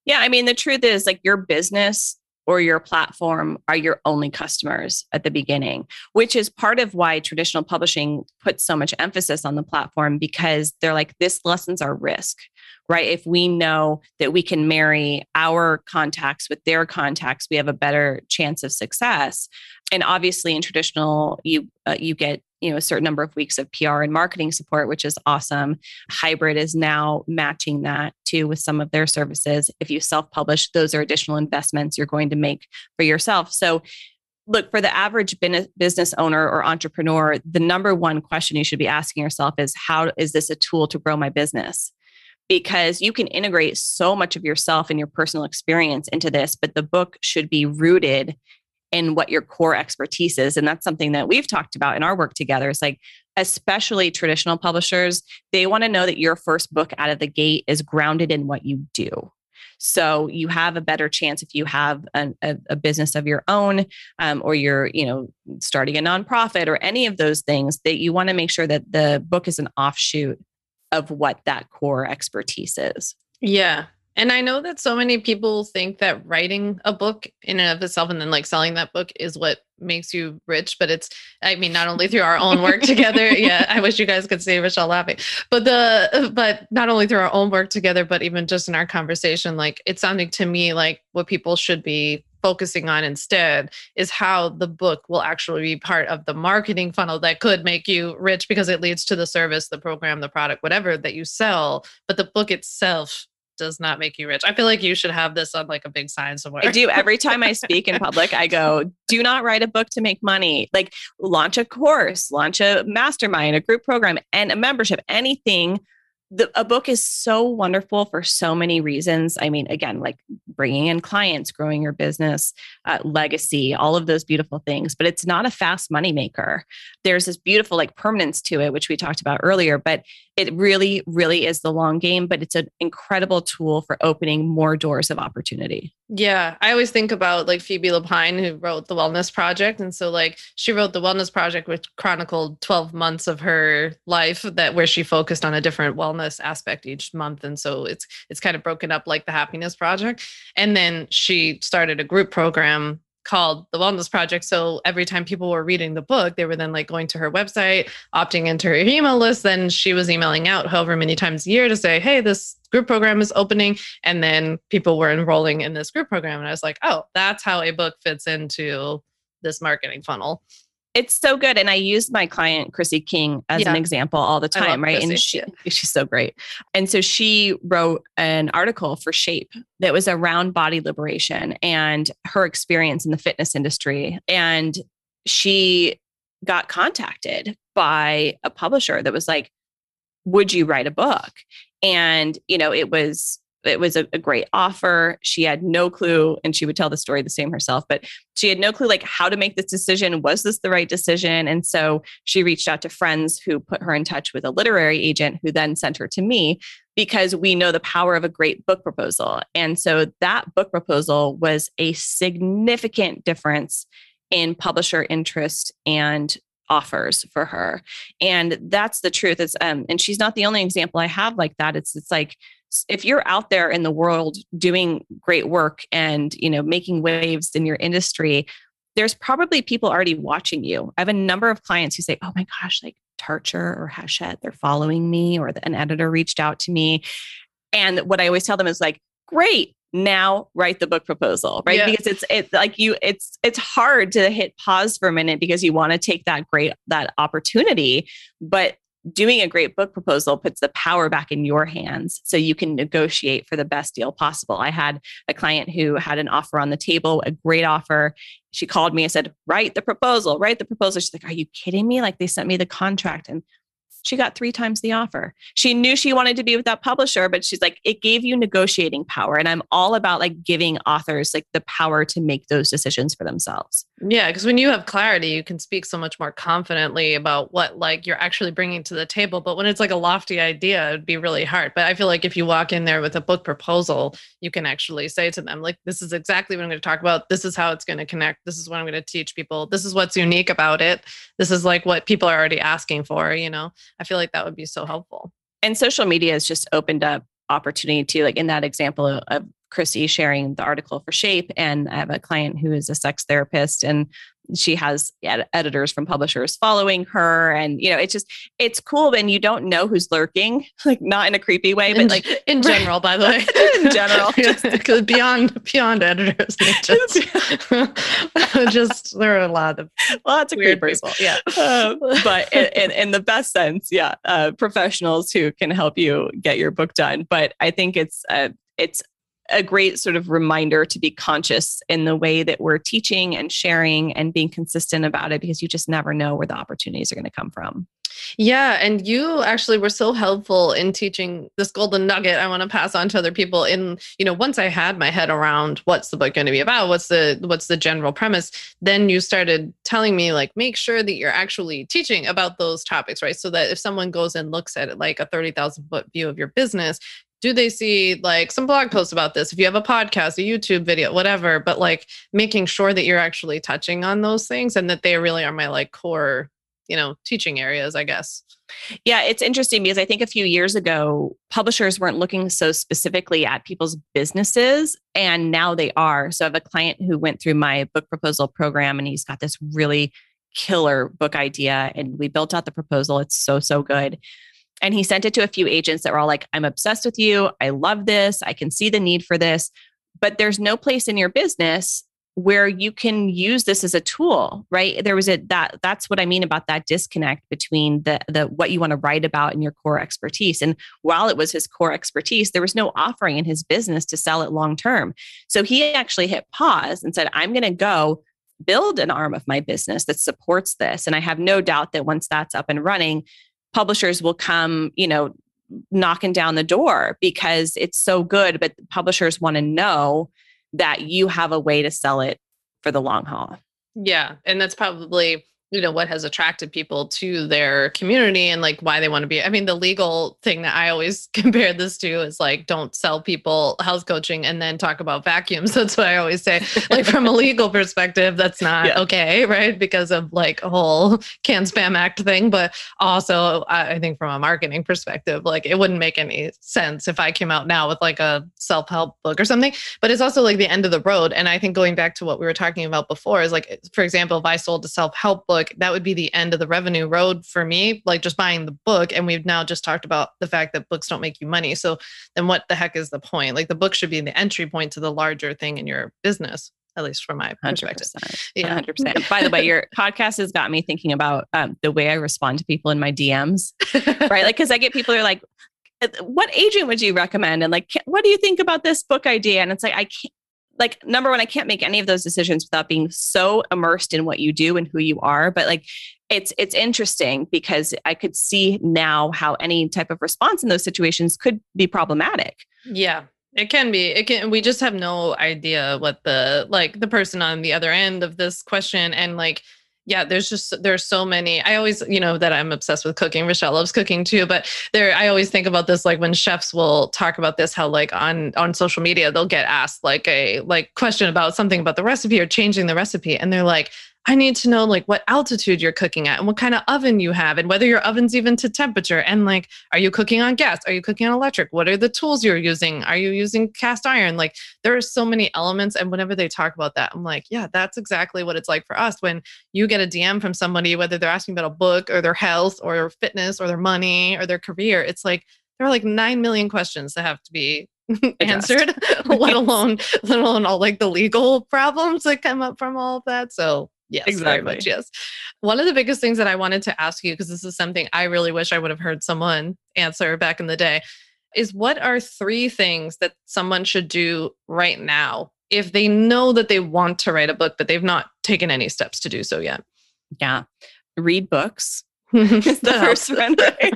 Yeah. I mean, the truth is like your business or your platform are your only customers at the beginning, which is part of why traditional publishing puts so much emphasis on the platform, because they're like, this lessens our risk, right? If we know that we can marry our contacts with their contacts, we have a better chance of success. And obviously in traditional, you uh, you get you know a certain number of weeks of P R and marketing support, which is awesome. Hybrid is now matching that too with some of their services. If you self-publish, those are additional investments you're going to make for yourself. So look, for the average business owner or entrepreneur, the number one question you should be asking yourself is, how is this a tool to grow my business? Because you can integrate so much of yourself and your personal experience into this, but the book should be rooted in what your core expertise is. And that's something that we've talked about in our work together. It's like, especially traditional publishers, they want to know that your first book out of the gate is grounded in what you do. So you have a better chance if you have an, a, a business of your own, um, or you're, you know, starting a nonprofit or any of those things, that you want to make sure that the book is an offshoot of what that core expertise is. Yeah. And I know that so many people think that writing a book in and of itself and then like selling that book is what makes you rich. But it's, I mean, not only through our own work together. Yeah. I wish you guys could see Michelle laughing, but the, but not only through our own work together, but even just in our conversation, like it's sounding to me like what people should be focusing on instead is how the book will actually be part of the marketing funnel that could make you rich, because it leads to the service, the program, the product, whatever that you sell. But the book itself does not make you rich. I feel like you should have this on like a big sign somewhere. I do. Every time I speak in public, I go, do not write a book to make money. Like launch a course, launch a mastermind, a group program, and a membership, anything. The, a book is so wonderful for so many reasons. I mean, again, like bringing in clients, growing your business, uh, legacy, all of those beautiful things, but it's not a fast money maker. There's this beautiful like permanence to it, which we talked about earlier, but it really, really is the long game, but it's an incredible tool for opening more doors of opportunity. Yeah. I always think about like Phoebe Lapine, who wrote The Wellness Project. And so like she wrote The Wellness Project, which chronicled twelve months of her life that where she focused on a different wellness aspect each month. And so it's, it's kind of broken up like the Happiness Project. And then she started a group program called The Wellness Project. So every time people were reading the book, they were then like going to her website, opting into her email list. Then she was emailing out however many times a year to say, hey, this group program is opening. And then people were enrolling in this group program. And I was like, oh, that's how a book fits into this marketing funnel. It's so good. And I use my client, Chrissy King, as yeah. an example all the time, right? Chrissy. And she, she's so great. And so she wrote an article for Shape that was around body liberation and her experience in the fitness industry. And she got contacted by a publisher that was like, would you write a book? And, you know, it was It was a, a great offer. She had no clue, and she would tell the story the same herself, but she had no clue like how to make this decision. Was this the right decision? And so she reached out to friends who put her in touch with a literary agent who then sent her to me, because we know the power of a great book proposal. And so that book proposal was a significant difference in publisher interest and offers for her. And that's the truth. It's, um, and she's not the only example I have like that. It's, it's like, if you're out there in the world doing great work and, you know, making waves in your industry, there's probably people already watching you. I have a number of clients who say, oh my gosh, like Tarcher or Hachette, they're following me, or the, an editor reached out to me. And what I always tell them is like, great, now write the book proposal, right? Yeah. Because it's, it's like you, it's, it's hard to hit pause for a minute because you want to take that great, that opportunity, but doing a great book proposal puts the power back in your hands so you can negotiate for the best deal possible. I had a client who had an offer on the table, a great offer. She called me and said, write the proposal, write the proposal. She's like, are you kidding me? Like they sent me the contract and she got three times the offer. She knew she wanted to be with that publisher, but she's like, it gave you negotiating power. And I'm all about like giving authors like the power to make those decisions for themselves. Yeah. Because when you have clarity, you can speak so much more confidently about what like you're actually bringing to the table. But when it's like a lofty idea, it'd be really hard. But I feel like if you walk in there with a book proposal, you can actually say to them, like, this is exactly what I'm going to talk about. This is how it's going to connect. This is what I'm going to teach people. This is what's unique about it. This is like what people are already asking for, you know? I feel like that would be so helpful. And social media has just opened up opportunity to, like in that example of Chrissy sharing the article for Shape. And I have a client who is a sex therapist, and she has ed- editors from publishers following her. And, you know, it's just, it's cool. And you don't know who's lurking, like not in a creepy way, but in, like in general, by the way, in general, because beyond, beyond editors, just, just, there are a lot of lots of weird creepers. people. Yeah. Um, but in, in, in the best sense, yeah. Uh, professionals who can help you get your book done. But I think it's, uh, it's, a great sort of reminder to be conscious in the way that we're teaching and sharing and being consistent about it, because you just never know where the opportunities are going to come from. Yeah. And you actually were so helpful in teaching this golden nugget I want to pass on to other people. In, you know, once I had my head around what's the book going to be about, what's the, what's the general premise, then you started telling me, like, make sure that you're actually teaching about those topics, right? So that if someone goes and looks at it, like a thirty thousand foot view of your business, do they see like some blog posts about this? If you have a podcast, a YouTube video, whatever, but like making sure that you're actually touching on those things and that they really are my like core, you know, teaching areas, I guess. Yeah, it's interesting because I think a few years ago, publishers weren't looking so specifically at people's businesses, and now they are. So I have a client who went through my book proposal program, and he's got this really killer book idea, and we built out the proposal. It's so, so good. And he sent it to a few agents that were all like, I'm obsessed with you. I love this. I can see the need for this, but there's no place in your business where you can use this as a tool, right? There was a, that, that's what I mean about that disconnect between the, the, what you want to write about and your core expertise. And while it was his core expertise, there was no offering in his business to sell it long-term. So he actually hit pause and said, I'm going to go build an arm of my business that supports this. And I have no doubt that once that's up and running, publishers will come, you know, knocking down the door because it's so good, but publishers want to know that you have a way to sell it for the long haul. Yeah. And that's probably, you know, what has attracted people to their community and like why they want to be. I mean, the legal thing that I always compare this to is like, don't sell people health coaching and then talk about vacuums. That's what I always say. Like from a legal perspective, that's not yeah. okay, right? Because of like a whole CAN-SPAM Act thing. But also, I think from a marketing perspective, like it wouldn't make any sense if I came out now with like a self-help book or something. But it's also like the end of the road. And I think going back to what we were talking about before is like, for example, if I sold a self-help book, that would be the end of the revenue road for me, like just buying the book. And we've now just talked about the fact that books don't make you money. So then what the heck is the point? Like the book should be the entry point to the larger thing in your business, at least from my perspective. one hundred percent. Yeah. one hundred percent. By the way, your podcast has got me thinking about um, the way I respond to people in my D Ms, right? Like, cause I get people who are like, what agent would you recommend? And like, what do you think about this book idea? And it's like, I can't, like, number one, I can't make any of those decisions without being so immersed in what you do and who you are. But like, it's, it's interesting because I could see now how any type of response in those situations could be problematic. Yeah, it can be. It can, we just have no idea what the, like the person on the other end of this question and like, yeah, there's just, there's so many, I always, you know, that I'm obsessed with cooking. Rochelle loves cooking too, but there, I always think about this, like when chefs will talk about this, how like on, on social media, they'll get asked like a, like question about something about the recipe or changing the recipe. And they're like, I need to know like what altitude you're cooking at and what kind of oven you have and whether your oven's even to temperature. And like, are you cooking on gas? Are you cooking on electric? What are the tools you're using? Are you using cast iron? Like there are so many elements. And whenever they talk about that, I'm like, yeah, that's exactly what it's like for us. When you get a D M from somebody, whether they're asking about a book or their health or their fitness or their money or their career, it's like, there are like nine million questions that have to be answered, let alone, let alone all like the legal problems that come up from all of that. So yes, exactly. Very much. Yes. One of the biggest things that I wanted to ask you, because this is something I really wish I would have heard someone answer back in the day, is what are three things that someone should do right now if they know that they want to write a book, but they've not taken any steps to do so yet? Yeah. Read books. It's the first one, right?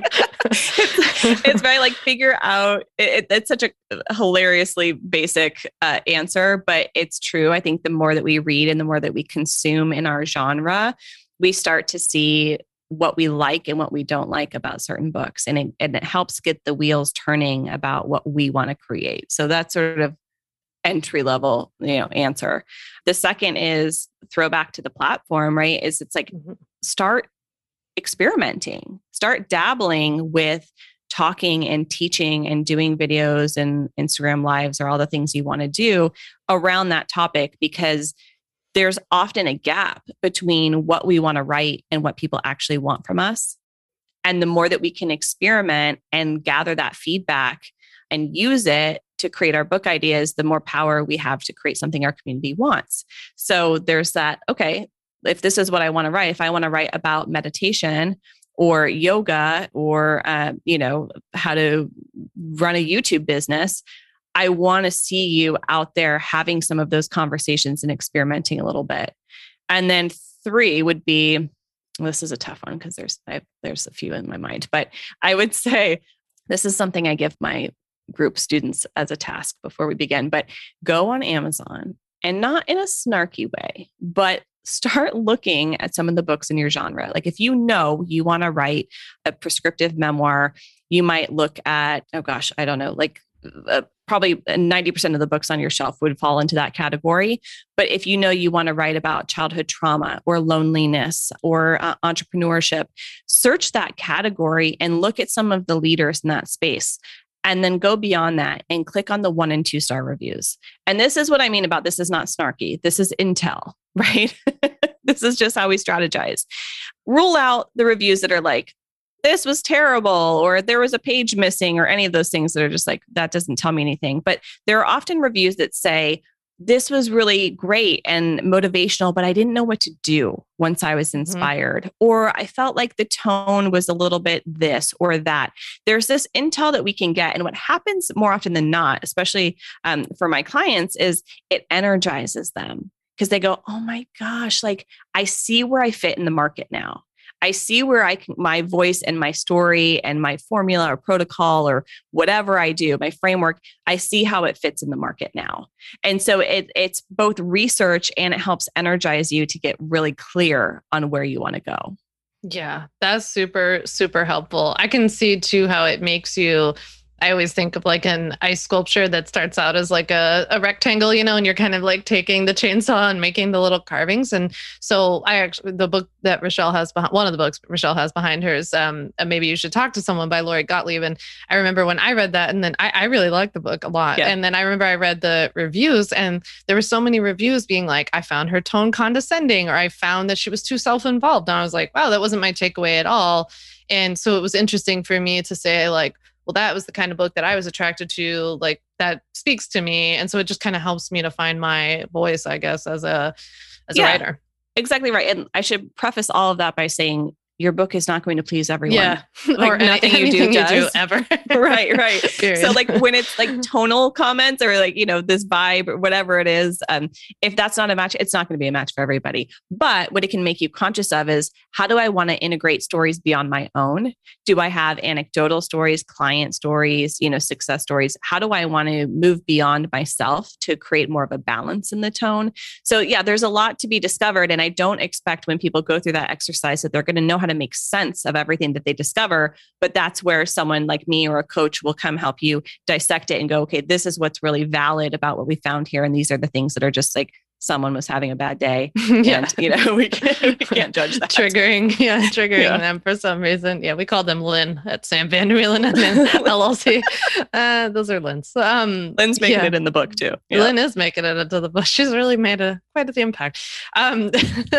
it's, it's very like figure out, it, it's such a hilariously basic uh, answer, but it's true. I think the more that we read and the more that we consume in our genre, we start to see what we like and what we don't like about certain books. And it, and it helps get the wheels turning about what we want to create. So that's sort of entry level, you know, answer. The second is throwback to the platform, right? Is it's like, mm-hmm. start experimenting, start dabbling with talking and teaching and doing videos and Instagram lives or all the things you want to do around that topic, because there's often a gap between what we want to write and what people actually want from us. And the more that we can experiment and gather that feedback and use it to create our book ideas, the more power we have to create something our community wants. So there's that, okay, if this is what I want to write, if I want to write about meditation or yoga or, uh, you know, how to run a YouTube business, I want to see you out there having some of those conversations and experimenting a little bit. And then three would be, well, this is a tough one because there's I, there's a few in my mind, but I would say this is something I give my group students as a task before we begin, but go on Amazon, and not in a snarky way, but start looking at some of the books in your genre. Like if you know you want to write a prescriptive memoir, you might look at, oh gosh, I don't know, like uh, probably ninety percent of the books on your shelf would fall into that category. But if you know you want to write about childhood trauma or loneliness or uh, entrepreneurship, search that category and look at some of the leaders in that space. And then go beyond that and click on the one and two star reviews. And this is what I mean about this is not snarky. This is intel, right? This is just how we strategize. Rule out the reviews that are like, this was terrible, or there was a page missing, or any of those things that are just like, that doesn't tell me anything. But there are often reviews that say, this was really great and motivational, but I didn't know what to do once I was inspired, mm-hmm. or I felt like the tone was a little bit this or that. There's this intel that we can get. And what happens more often than not, especially um, for my clients, is it energizes them because they go, oh my gosh, like I see where I fit in the market now. I see where I can, my voice and my story and my formula or protocol or whatever I do, my framework, I see how it fits in the market now. And so it, it's both research and it helps energize you to get really clear on where you want to go. Yeah, that's super, super helpful. I can see too how it makes you, I always think of like an ice sculpture that starts out as like a, a rectangle, you know, and you're kind of like taking the chainsaw and making the little carvings. And so I actually, the book that Rochelle has behind, one of the books Rochelle has behind hers, um, Maybe You Should Talk to Someone by Lori Gottlieb. And I remember when I read that, and then I, I really liked the book a lot. Yeah. And then I remember I read the reviews, and there were so many reviews being like, I found her tone condescending, or I found that she was too self-involved. And I was like, wow, that wasn't my takeaway at all. And so it was interesting for me to say like, well, that was the kind of book that I was attracted to, like that speaks to me. And so it just kind of helps me to find my voice, I guess, as a, as yeah, a writer. Exactly right. And I should preface all of that by saying your book is not going to please everyone. Yeah. Like or nothing any, you do you does. do ever. Right, right. So like when it's like tonal comments or like, you know, this vibe or whatever it is, um, if that's not a match, it's not going to be a match for everybody. But what it can make you conscious of is, how do I want to integrate stories beyond my own? Do I have anecdotal stories, client stories, you know, success stories? How do I want to move beyond myself to create more of a balance in the tone? So yeah, there's a lot to be discovered. And I don't expect when people go through that exercise that they're going to know how to make sense of everything that they discover. But that's where someone like me or a coach will come help you dissect it and go, okay, this is what's really valid about what we found here. And these are the things that are just like, someone was having a bad day. Yeah. And, you know, we can't, we can't judge that. Triggering. Yeah. Triggering yeah. them for some reason. Yeah. We call them Lynn at Sam Van Der Wielen L L C. Uh, those are Lynn's. Um, Lynn's making yeah. it in the book too. Yeah. Lynn is making it into the book. She's really made a quite the impact. Um,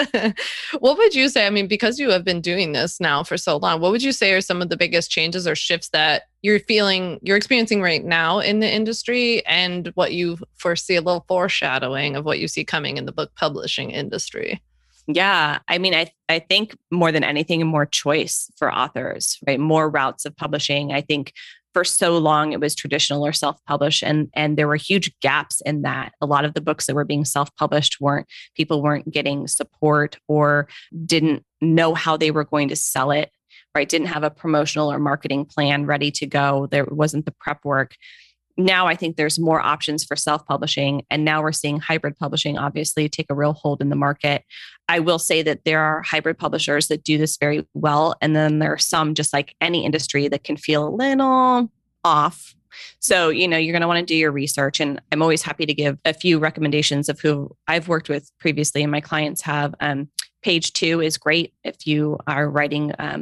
what would you say? I mean, because you have been doing this now for so long, what would you say are some of the biggest changes or shifts that you're feeling, you're experiencing right now in the industry, and what you foresee, a little foreshadowing of what you see coming in the book publishing industry? Yeah. I mean, I, I think more than anything, more choice for authors, right? More routes of publishing. I think for so long it was traditional or self-published, and, and there were huge gaps in that. A lot of the books that were being self-published weren't, people weren't getting support or didn't know how they were going to sell it, right? Didn't have a promotional or marketing plan ready to go. There wasn't the prep work. Now I think there's more options for self-publishing. And now we're seeing hybrid publishing obviously take a real hold in the market. I will say that there are hybrid publishers that do this very well. And then there are some, just like any industry, that can feel a little off. So, you know, you're going to want to do your research. And I'm always happy to give a few recommendations of who I've worked with previously and my clients have. Um, Page Two is great if you are writing um,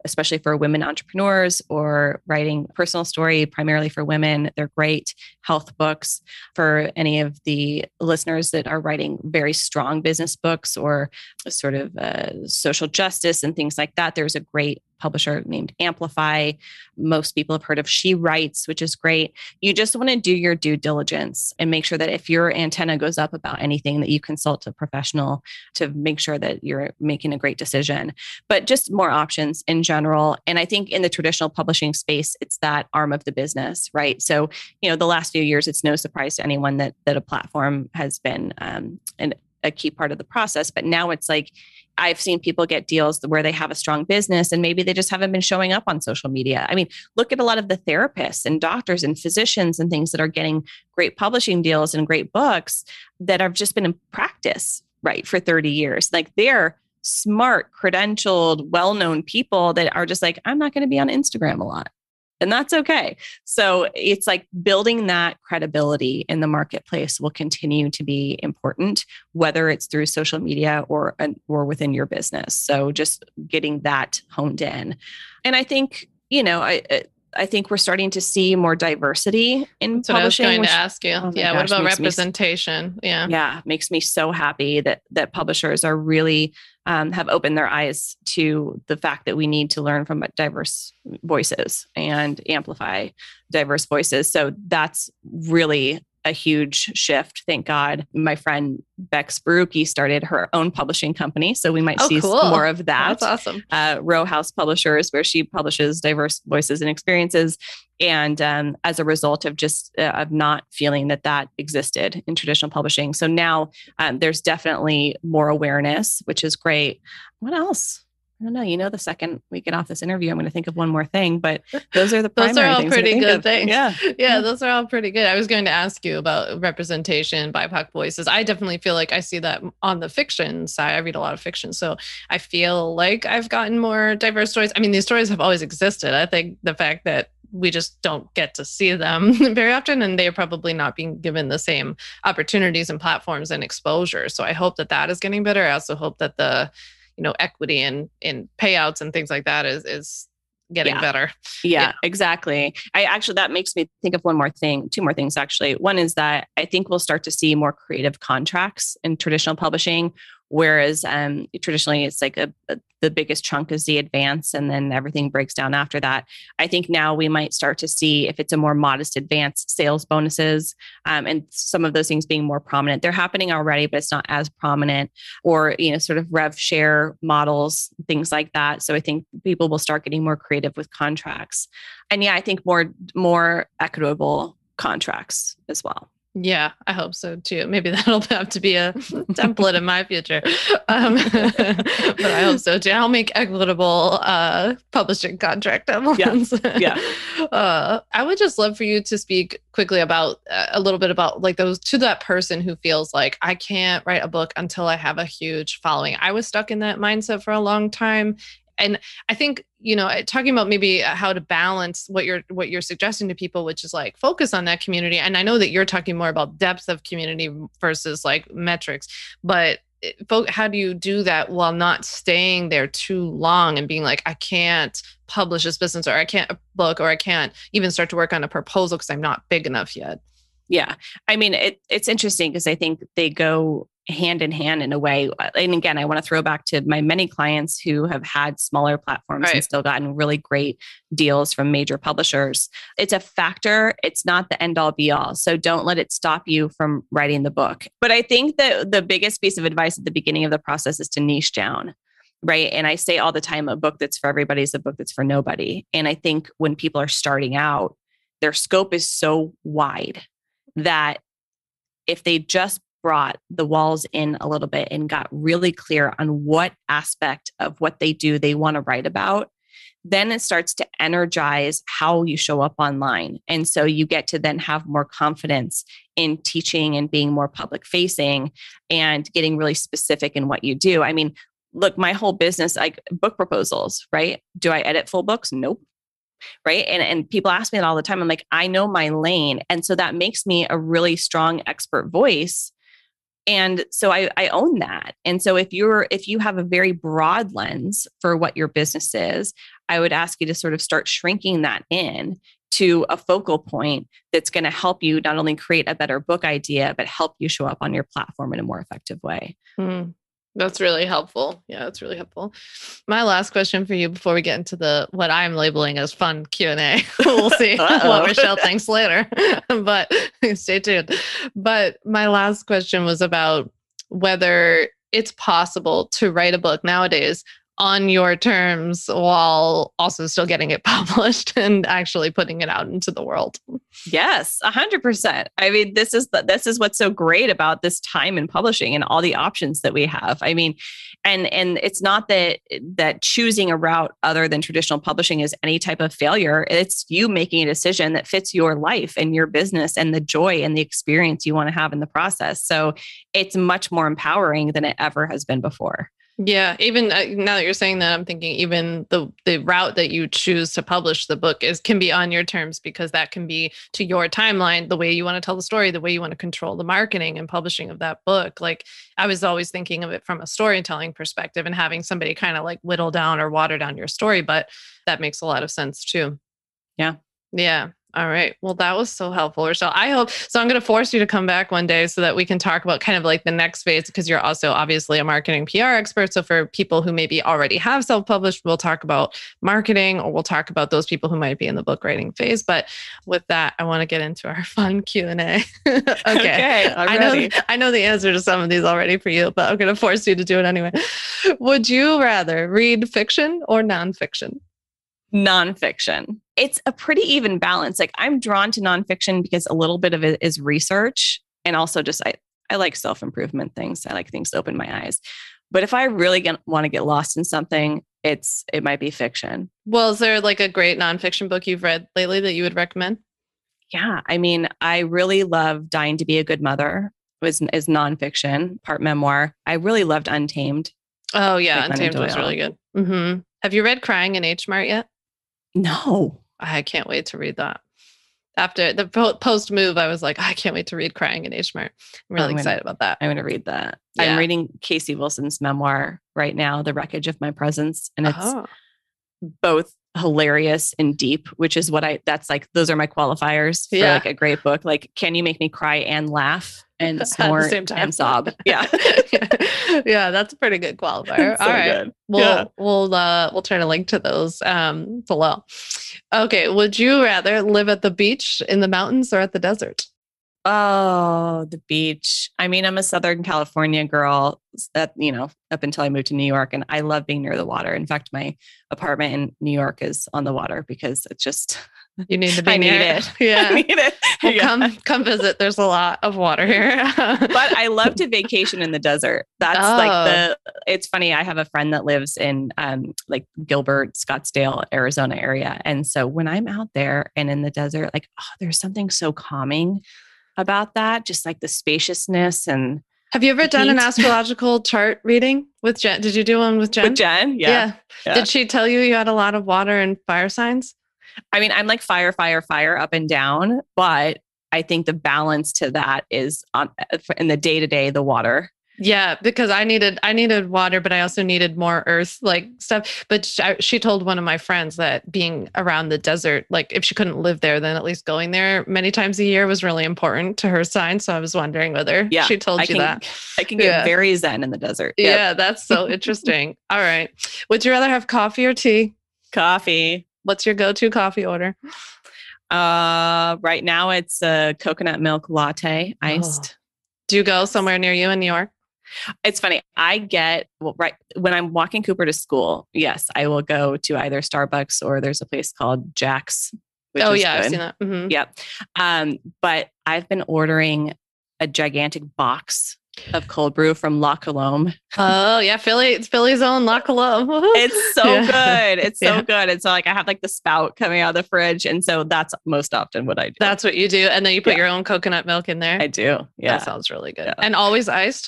especially for women entrepreneurs or writing personal story primarily for women. They're great health books. For any of the listeners that are writing very strong business books or sort of uh, social justice and things like that, there's a great publisher named Amplify. Most people have heard of She Writes, which is great. You just want to do your due diligence and make sure that if your antenna goes up about anything, that you consult a professional to make sure that you're making a great decision. But just more options in general. And I think in the traditional publishing space, it's that arm of the business, right? So, you know, the last few years, it's no surprise to anyone that that a platform has been um, an, a key part of the process. But now it's like, I've seen people get deals where they have a strong business and maybe they just haven't been showing up on social media. I mean, look at a lot of the therapists and doctors and physicians and things that are getting great publishing deals and great books that have just been in practice, right, for thirty years. Like they're smart, credentialed, well-known people that are just like, I'm not going to be on Instagram a lot. And that's okay. So it's like building that credibility in the marketplace will continue to be important, whether it's through social media or, or within your business. So just getting that honed in. And I think, you know, I, I think we're starting to see more diversity in That's what publishing. I was going which, to ask you. oh yeah. gosh, What about makes representation? Me, yeah. Yeah. Makes me so happy that, that publishers are really um, have opened their eyes to the fact that we need to learn from diverse voices and amplify diverse voices. So that's really a huge shift. Thank God. My friend Bex Barucki started her own publishing company. So we might oh, see cool. more of that. That's awesome. Uh, Row House Publishers, where she publishes diverse voices and experiences. And um, as a result of just uh, of not feeling that that existed in traditional publishing. So now um, there's definitely more awareness, which is great. What else? I don't know. You know, the second we get off this interview, I'm going to think of one more thing, but those are the primary those are all things pretty good of. things. Yeah. yeah. Yeah. Those are all pretty good. I was going to ask you about representation, B I P O C voices. I definitely feel like I see that on the fiction side. I read a lot of fiction. So I feel like I've gotten more diverse stories. I mean, these stories have always existed. I think the fact that we just don't get to see them very often, and they're probably not being given the same opportunities and platforms and exposure. So I hope that that is getting better. I also hope that the you know, equity in, in payouts and things like that is, is getting yeah. better. Yeah, yeah, exactly. I actually, that makes me think of one more thing, two more things, actually. One is that I think we'll start to see more creative contracts in traditional publishing, whereas um, traditionally it's like a, a, the biggest chunk is the advance and then everything breaks down after that. I think now we might start to see, if it's a more modest advance, sales bonuses um, and some of those things being more prominent. They're happening already, but it's not as prominent, or, you know, sort of rev share models, things like that. So I think people will start getting more creative with contracts. And yeah, I think more, more equitable contracts as well. Yeah, I hope so too. Maybe that'll have to be a template in my future. Um, but I hope so too. I'll make equitable uh, publishing contract templates. Yeah. yeah. uh, I would just love for you to speak quickly about uh, a little bit about like those to that person who feels like I can't write a book until I have a huge following. I was stuck in that mindset for a long time. And I think, you know, talking about maybe how to balance what you're what you're suggesting to people, which is like focus on that community. And I know that you're talking more about depth of community versus like metrics, but how do you do that while not staying there too long and being like, I can't publish this business, or I can't book, or I can't even start to work on a proposal because I'm not big enough yet? Yeah. I mean, it, it's interesting because I think they go hand in hand in a way. And again, I want to throw back to my many clients who have had smaller platforms right. and still gotten really great deals from major publishers. It's a factor. It's not the end all be all. So don't let it stop you from writing the book. But I think that the biggest piece of advice at the beginning of the process is to niche down. Right. And I say all the time, a book that's for everybody is a book that's for nobody. And I think when people are starting out, their scope is so wide that if they just brought the walls in a little bit and got really clear on what aspect of what they do they want to write about, then it starts to energize how you show up online. And so you get to then have more confidence in teaching and being more public facing and getting really specific in what you do. I mean, look, my whole business, like book proposals, right? Do I edit full books? Nope. Right. And, and people ask me that all the time. I'm like, I know my lane. And so that makes me a really strong expert voice And so I, I own that. And so if you're, if you have a very broad lens for what your business is, I would ask you to sort of start shrinking that in to a focal point that's going to help you not only create a better book idea, but help you show up on your platform in a more effective way. Mm. That's really helpful. Yeah, that's really helpful. My last question for you before we get into the what I'm labeling as fun Q and A. We'll see what Rochelle thinks later, but stay tuned. But my last question was about whether it's possible to write a book nowadays on your terms while also still getting it published and actually putting it out into the world. Yes, a hundred percent. I mean, this is the, this is what's so great about this time in publishing and all the options that we have. I mean, and and it's not that that choosing a route other than traditional publishing is any type of failure. It's you making a decision that fits your life and your business and the joy and the experience you want to have in the process. So it's much more empowering than it ever has been before. Yeah, even uh, now that you're saying that, I'm thinking even the the route that you choose to publish the book is can be on your terms, because that can be to your timeline, the way you want to tell the story, the way you want to control the marketing and publishing of that book. Like I was always thinking of it from a storytelling perspective and having somebody kind of like whittle down or water down your story, but that makes a lot of sense too. Yeah. Yeah. All right. Well, that was so helpful, Rochelle. I hope so. I'm going to force you to come back one day so that we can talk about kind of like the next phase, because you're also obviously a marketing P R expert. So for people who maybe already have self-published, we'll talk about marketing, or we'll talk about those people who might be in the book writing phase. But with that, I want to get into our fun Q and A. Okay. Okay, I know, I know the answer to some of these already for you, but I'm going to force you to do it anyway. Would you rather read fiction or nonfiction? Nonfiction. It's a pretty even balance. Like I'm drawn to nonfiction because a little bit of it is research, and also just I, I like self-improvement things. I like things to open my eyes. But if I really get, want to get lost in something, it's it might be fiction. Well, is there like a great nonfiction book you've read lately that you would recommend? Yeah. I mean, I really love Dying to Be a Good Mother. It was is nonfiction, part memoir. I really loved Untamed. Oh yeah, Untamed was really good. Mm-hmm. Have you read Crying in H Mart yet? No. I can't wait to read that. After the post move, I was like, I can't wait to read Crying in H Mart. I'm really I'm excited gonna, about that. I'm going to read that. Yeah. I'm reading Casey Wilson's memoir right now, The Wreckage of My Presence. And it's oh. both hilarious and deep, which is what I, that's like, those are my qualifiers for yeah. like a great book. Like, can you make me cry and laugh and snort and sob? Yeah. Yeah, that's a pretty good qualifier. So all right. Good. We'll, yeah. we'll, uh, we'll try to link to those um, below. Okay. Would you rather live at the beach, in the mountains, or at the desert? Oh, the beach. I mean, I'm a Southern California girl that, you know, up until I moved to New York, and I love being near the water. In fact, my apartment in New York is on the water because it's just, you need to be I near need it. it. Yeah. I need it. Well, yeah. come, come visit. There's a lot of water here. But I love to vacation in the desert. That's oh. like the, it's funny. I have a friend that lives in um, like Gilbert, Scottsdale, Arizona area. And so when I'm out there and in the desert, like, oh, there's something so calming about that, just like the spaciousness. And have you ever done heat. An astrological chart reading with Jen? Did you do one with Jen? With Jen, yeah. yeah. yeah. Did she tell you you had a lot of water and fire signs? I mean, I'm like fire, fire, fire up and down, but I think the balance to that is on in the day to day, the water. Yeah, because I needed I needed water, but I also needed more earth like stuff. But she, she told one of my friends that being around the desert, like if she couldn't live there, then at least going there many times a year was really important to her sign. So I was wondering whether yeah, she told I you can, that. I can get yeah. very zen in the desert. Yep. Yeah, that's so interesting. All right. Would you rather have coffee or tea? Coffee. What's your go-to coffee order? Uh, right now it's a coconut milk latte, iced. Oh. Do you go somewhere near you in New York? It's funny. I get, well, right when I'm walking Cooper to school, yes, I will go to either Starbucks or there's a place called Jack's. Which oh, is yeah. good. I've seen that. Mm-hmm. Yep. Um, but I've been ordering a gigantic box of cold brew from La Colombe. Oh, yeah. Philly, it's Philly's own La Colombe. It's so yeah. good. It's so yeah. good. And so like I have like the spout coming out of the fridge. And so that's most often what I do. That's what you do. And then you put yeah. your own coconut milk in there. I do. Yeah. That sounds really good. Yeah. And always iced?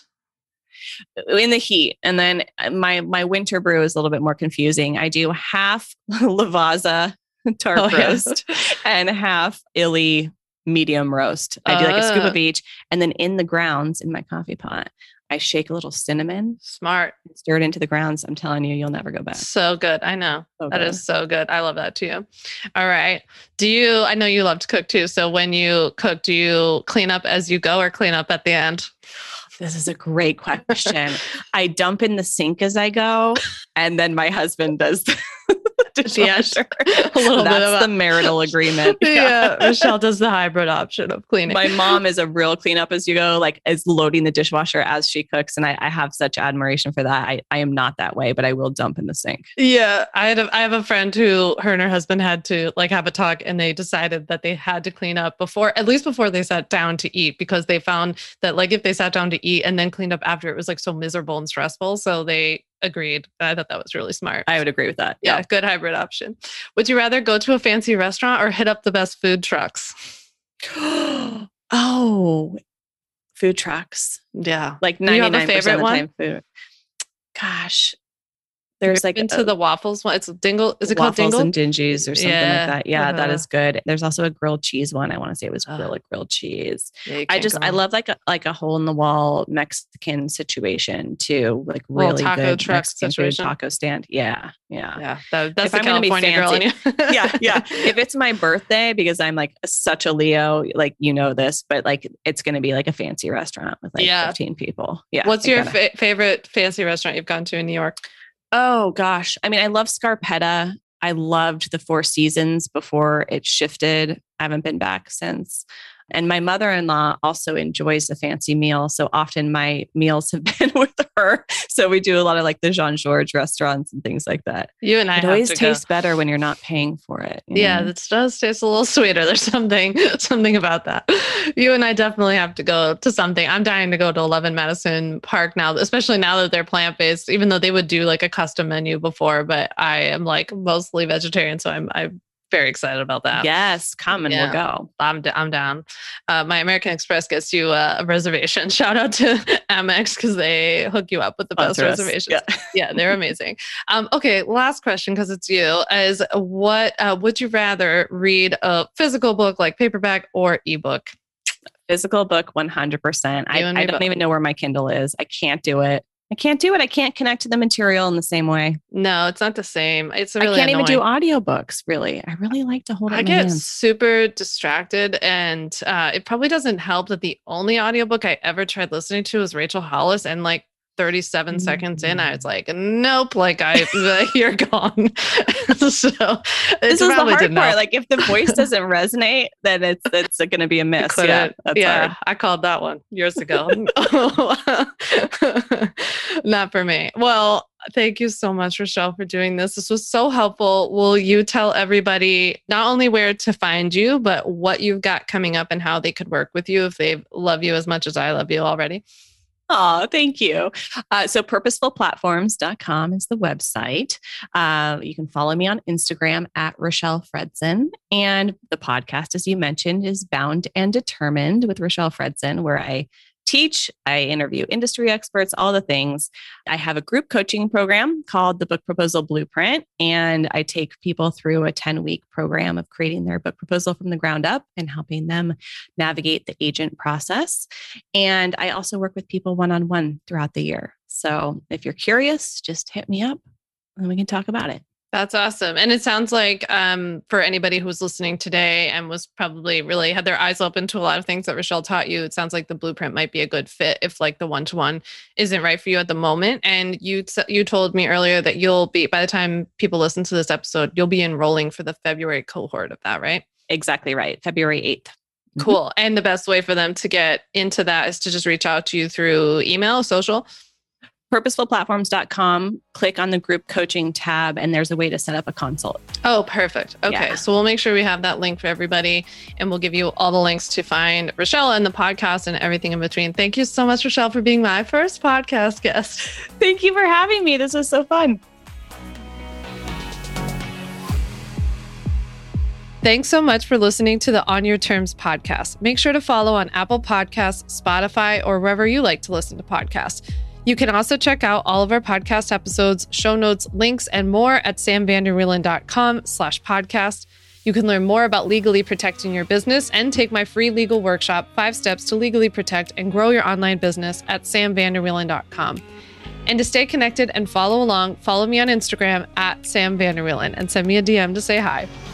In the heat. And then my my winter brew is a little bit more confusing. I do half Lavazza tart oh, roast yeah. and half Illy medium roast. I do like a scoop Uh. of each. And then in the grounds in my coffee pot, I shake a little cinnamon. Smart. Stir it into the grounds. I'm telling you, you'll never go back. So good. I know. So that good. is so good. I love that too. All right. Do you, I know you love to cook too. So when you cook, do you clean up as you go or clean up at the end? This is a great question. I dump in the sink as I go, and then my husband does the dishwasher. Yeah, a little That's bit of the marital agreement. Yeah. Rochelle does the hybrid option of cleaning. My mom is a real clean up as you go, like is loading the dishwasher as she cooks. And I, I have such admiration for that. I, I am not that way, but I will dump in the sink. Yeah. I had a, I have a friend who her and her husband had to like have a talk, and they decided that they had to clean up before, at least before they sat down to eat, because they found that like if they sat down to eat and then cleaned up after, it was like so miserable and stressful. So they agreed. I thought that was really smart. I would agree with that. Yeah, Yeah. good hybrid option. Would you rather go to a fancy restaurant or hit up the best food trucks? Oh, food trucks. Yeah. Like Do you have a ninety-nine percent favorite of the one? time food. Gosh. There's like into a- the waffles one. It's Dingle. Is it called waffles Dingle? and dingies or something Yeah. like that. Yeah, that Uh-huh. is good. There's also a grilled cheese one. I want to say it was Uh. grilled grilled cheese. Yeah, you I can't just go I wrong. love like a like a hole in the wall Mexican situation too. Like Little really taco good truck Mexican food, situation. taco stand. Yeah, yeah. Yeah, that, that's If the I'm gonna be California girl in you. yeah, yeah. If it's my birthday, because I'm like such a Leo, like you know this, but like it's gonna be like a fancy restaurant with like Yeah. fifteen people. Yeah. What's I your gotta- fa- favorite fancy restaurant you've gone to in New York? Oh gosh. I mean, I love Scarpetta. I loved the Four Seasons before it shifted. I haven't been back since. And my mother-in-law also enjoys the fancy meal. So often my meals have been with her. So we do a lot of like the Jean-Georges restaurants and things like that. You and I It have always to tastes go. better when you're not paying for it. you Yeah, know? it does taste a little sweeter. There's something, something about that. You and I definitely have to go to something. I'm dying to go to eleven Madison Park now, especially now that they're plant-based, even though they would do like a custom menu before, but I am like mostly vegetarian. So I'm, I'm very excited about that. Yes, come and Yeah. we'll go. I'm, d- I'm down. Uh, my American Express gets you uh, a reservation. Shout out to Amex because they hook you up with the best Sponsor us. reservations. Yeah. Yeah, they're amazing. Um, okay, last question because it's you is what uh, would you rather read a physical book like paperback or ebook? Physical book, one hundred percent. I, You and I me don't both. even know where my Kindle is. I can't do it. I can't do it. I can't connect to the material in the same way. No, it's not the same. It's really I can't even do annoying. audiobooks, really. I really like to hold it I in my get hands. super distracted, and uh, it probably doesn't help that the only audiobook I ever tried listening to was Rachel Hollis, and like thirty-seven seconds in, I was like, nope, like I, you're gone. so it This is the probably hard didn't part. help. Like if the voice doesn't resate, then it's it's going to be a miss. Couldn't- Yeah, that's yeah, hard. I called that one years ago. Not for me. Well, thank you so much, Rochelle, for doing this. This was so helpful. Will you tell everybody not only where to find you, but what you've got coming up and how they could work with you if they love you as much as I love you already? Oh, thank you. Uh, so purposeful platforms dot com is the website. Uh, you can follow me on Instagram at Rochelle Fredson. And the podcast, as you mentioned, is Bound and Determined with Rochelle Fredson, where I teach, I interview industry experts, all the things. I have a group coaching program called the Book Proposal Blueprint, and I take people through a ten-week program of creating their book proposal from the ground up and helping them navigate the agent process. And I also work with people one-on-one throughout the year. So if you're curious, just hit me up and we can talk about it. That's awesome. And it sounds like um, for anybody who was listening today and was probably really had their eyes open to a lot of things that Rochelle taught you, it sounds like the blueprint might be a good fit if like the one-to-one isn't right for you at the moment. And you you told me earlier that you'll be, by the time people listen to this episode, you'll be enrolling for the February cohort of that, right? Exactly right. February eighth. Cool. And the best way for them to get into that is to just reach out to you through email, social. purposeful platforms dot com, click on the group coaching tab, and there's a way to set up a consult. Oh, perfect. Okay. Yeah. So we'll make sure we have that link for everybody, and we'll give you all the links to find Rochelle and the podcast and everything in between. Thank you so much, Rochelle, for being my first podcast guest. Thank you for having me. This was so fun. Thanks so much for listening to the On Your Terms podcast. Make sure to follow on Apple Podcasts, Spotify, or wherever you like to listen to podcasts. You can also check out all of our podcast episodes, show notes, links, and more at samvanderwielen dot com slash podcast. You can learn more about legally protecting your business and take my free legal workshop, Five Steps to Legally Protect and Grow Your Online Business at sam vander wielen dot com. And to stay connected and follow along, follow me on Instagram at sam vander wielen and send me a D M to say hi.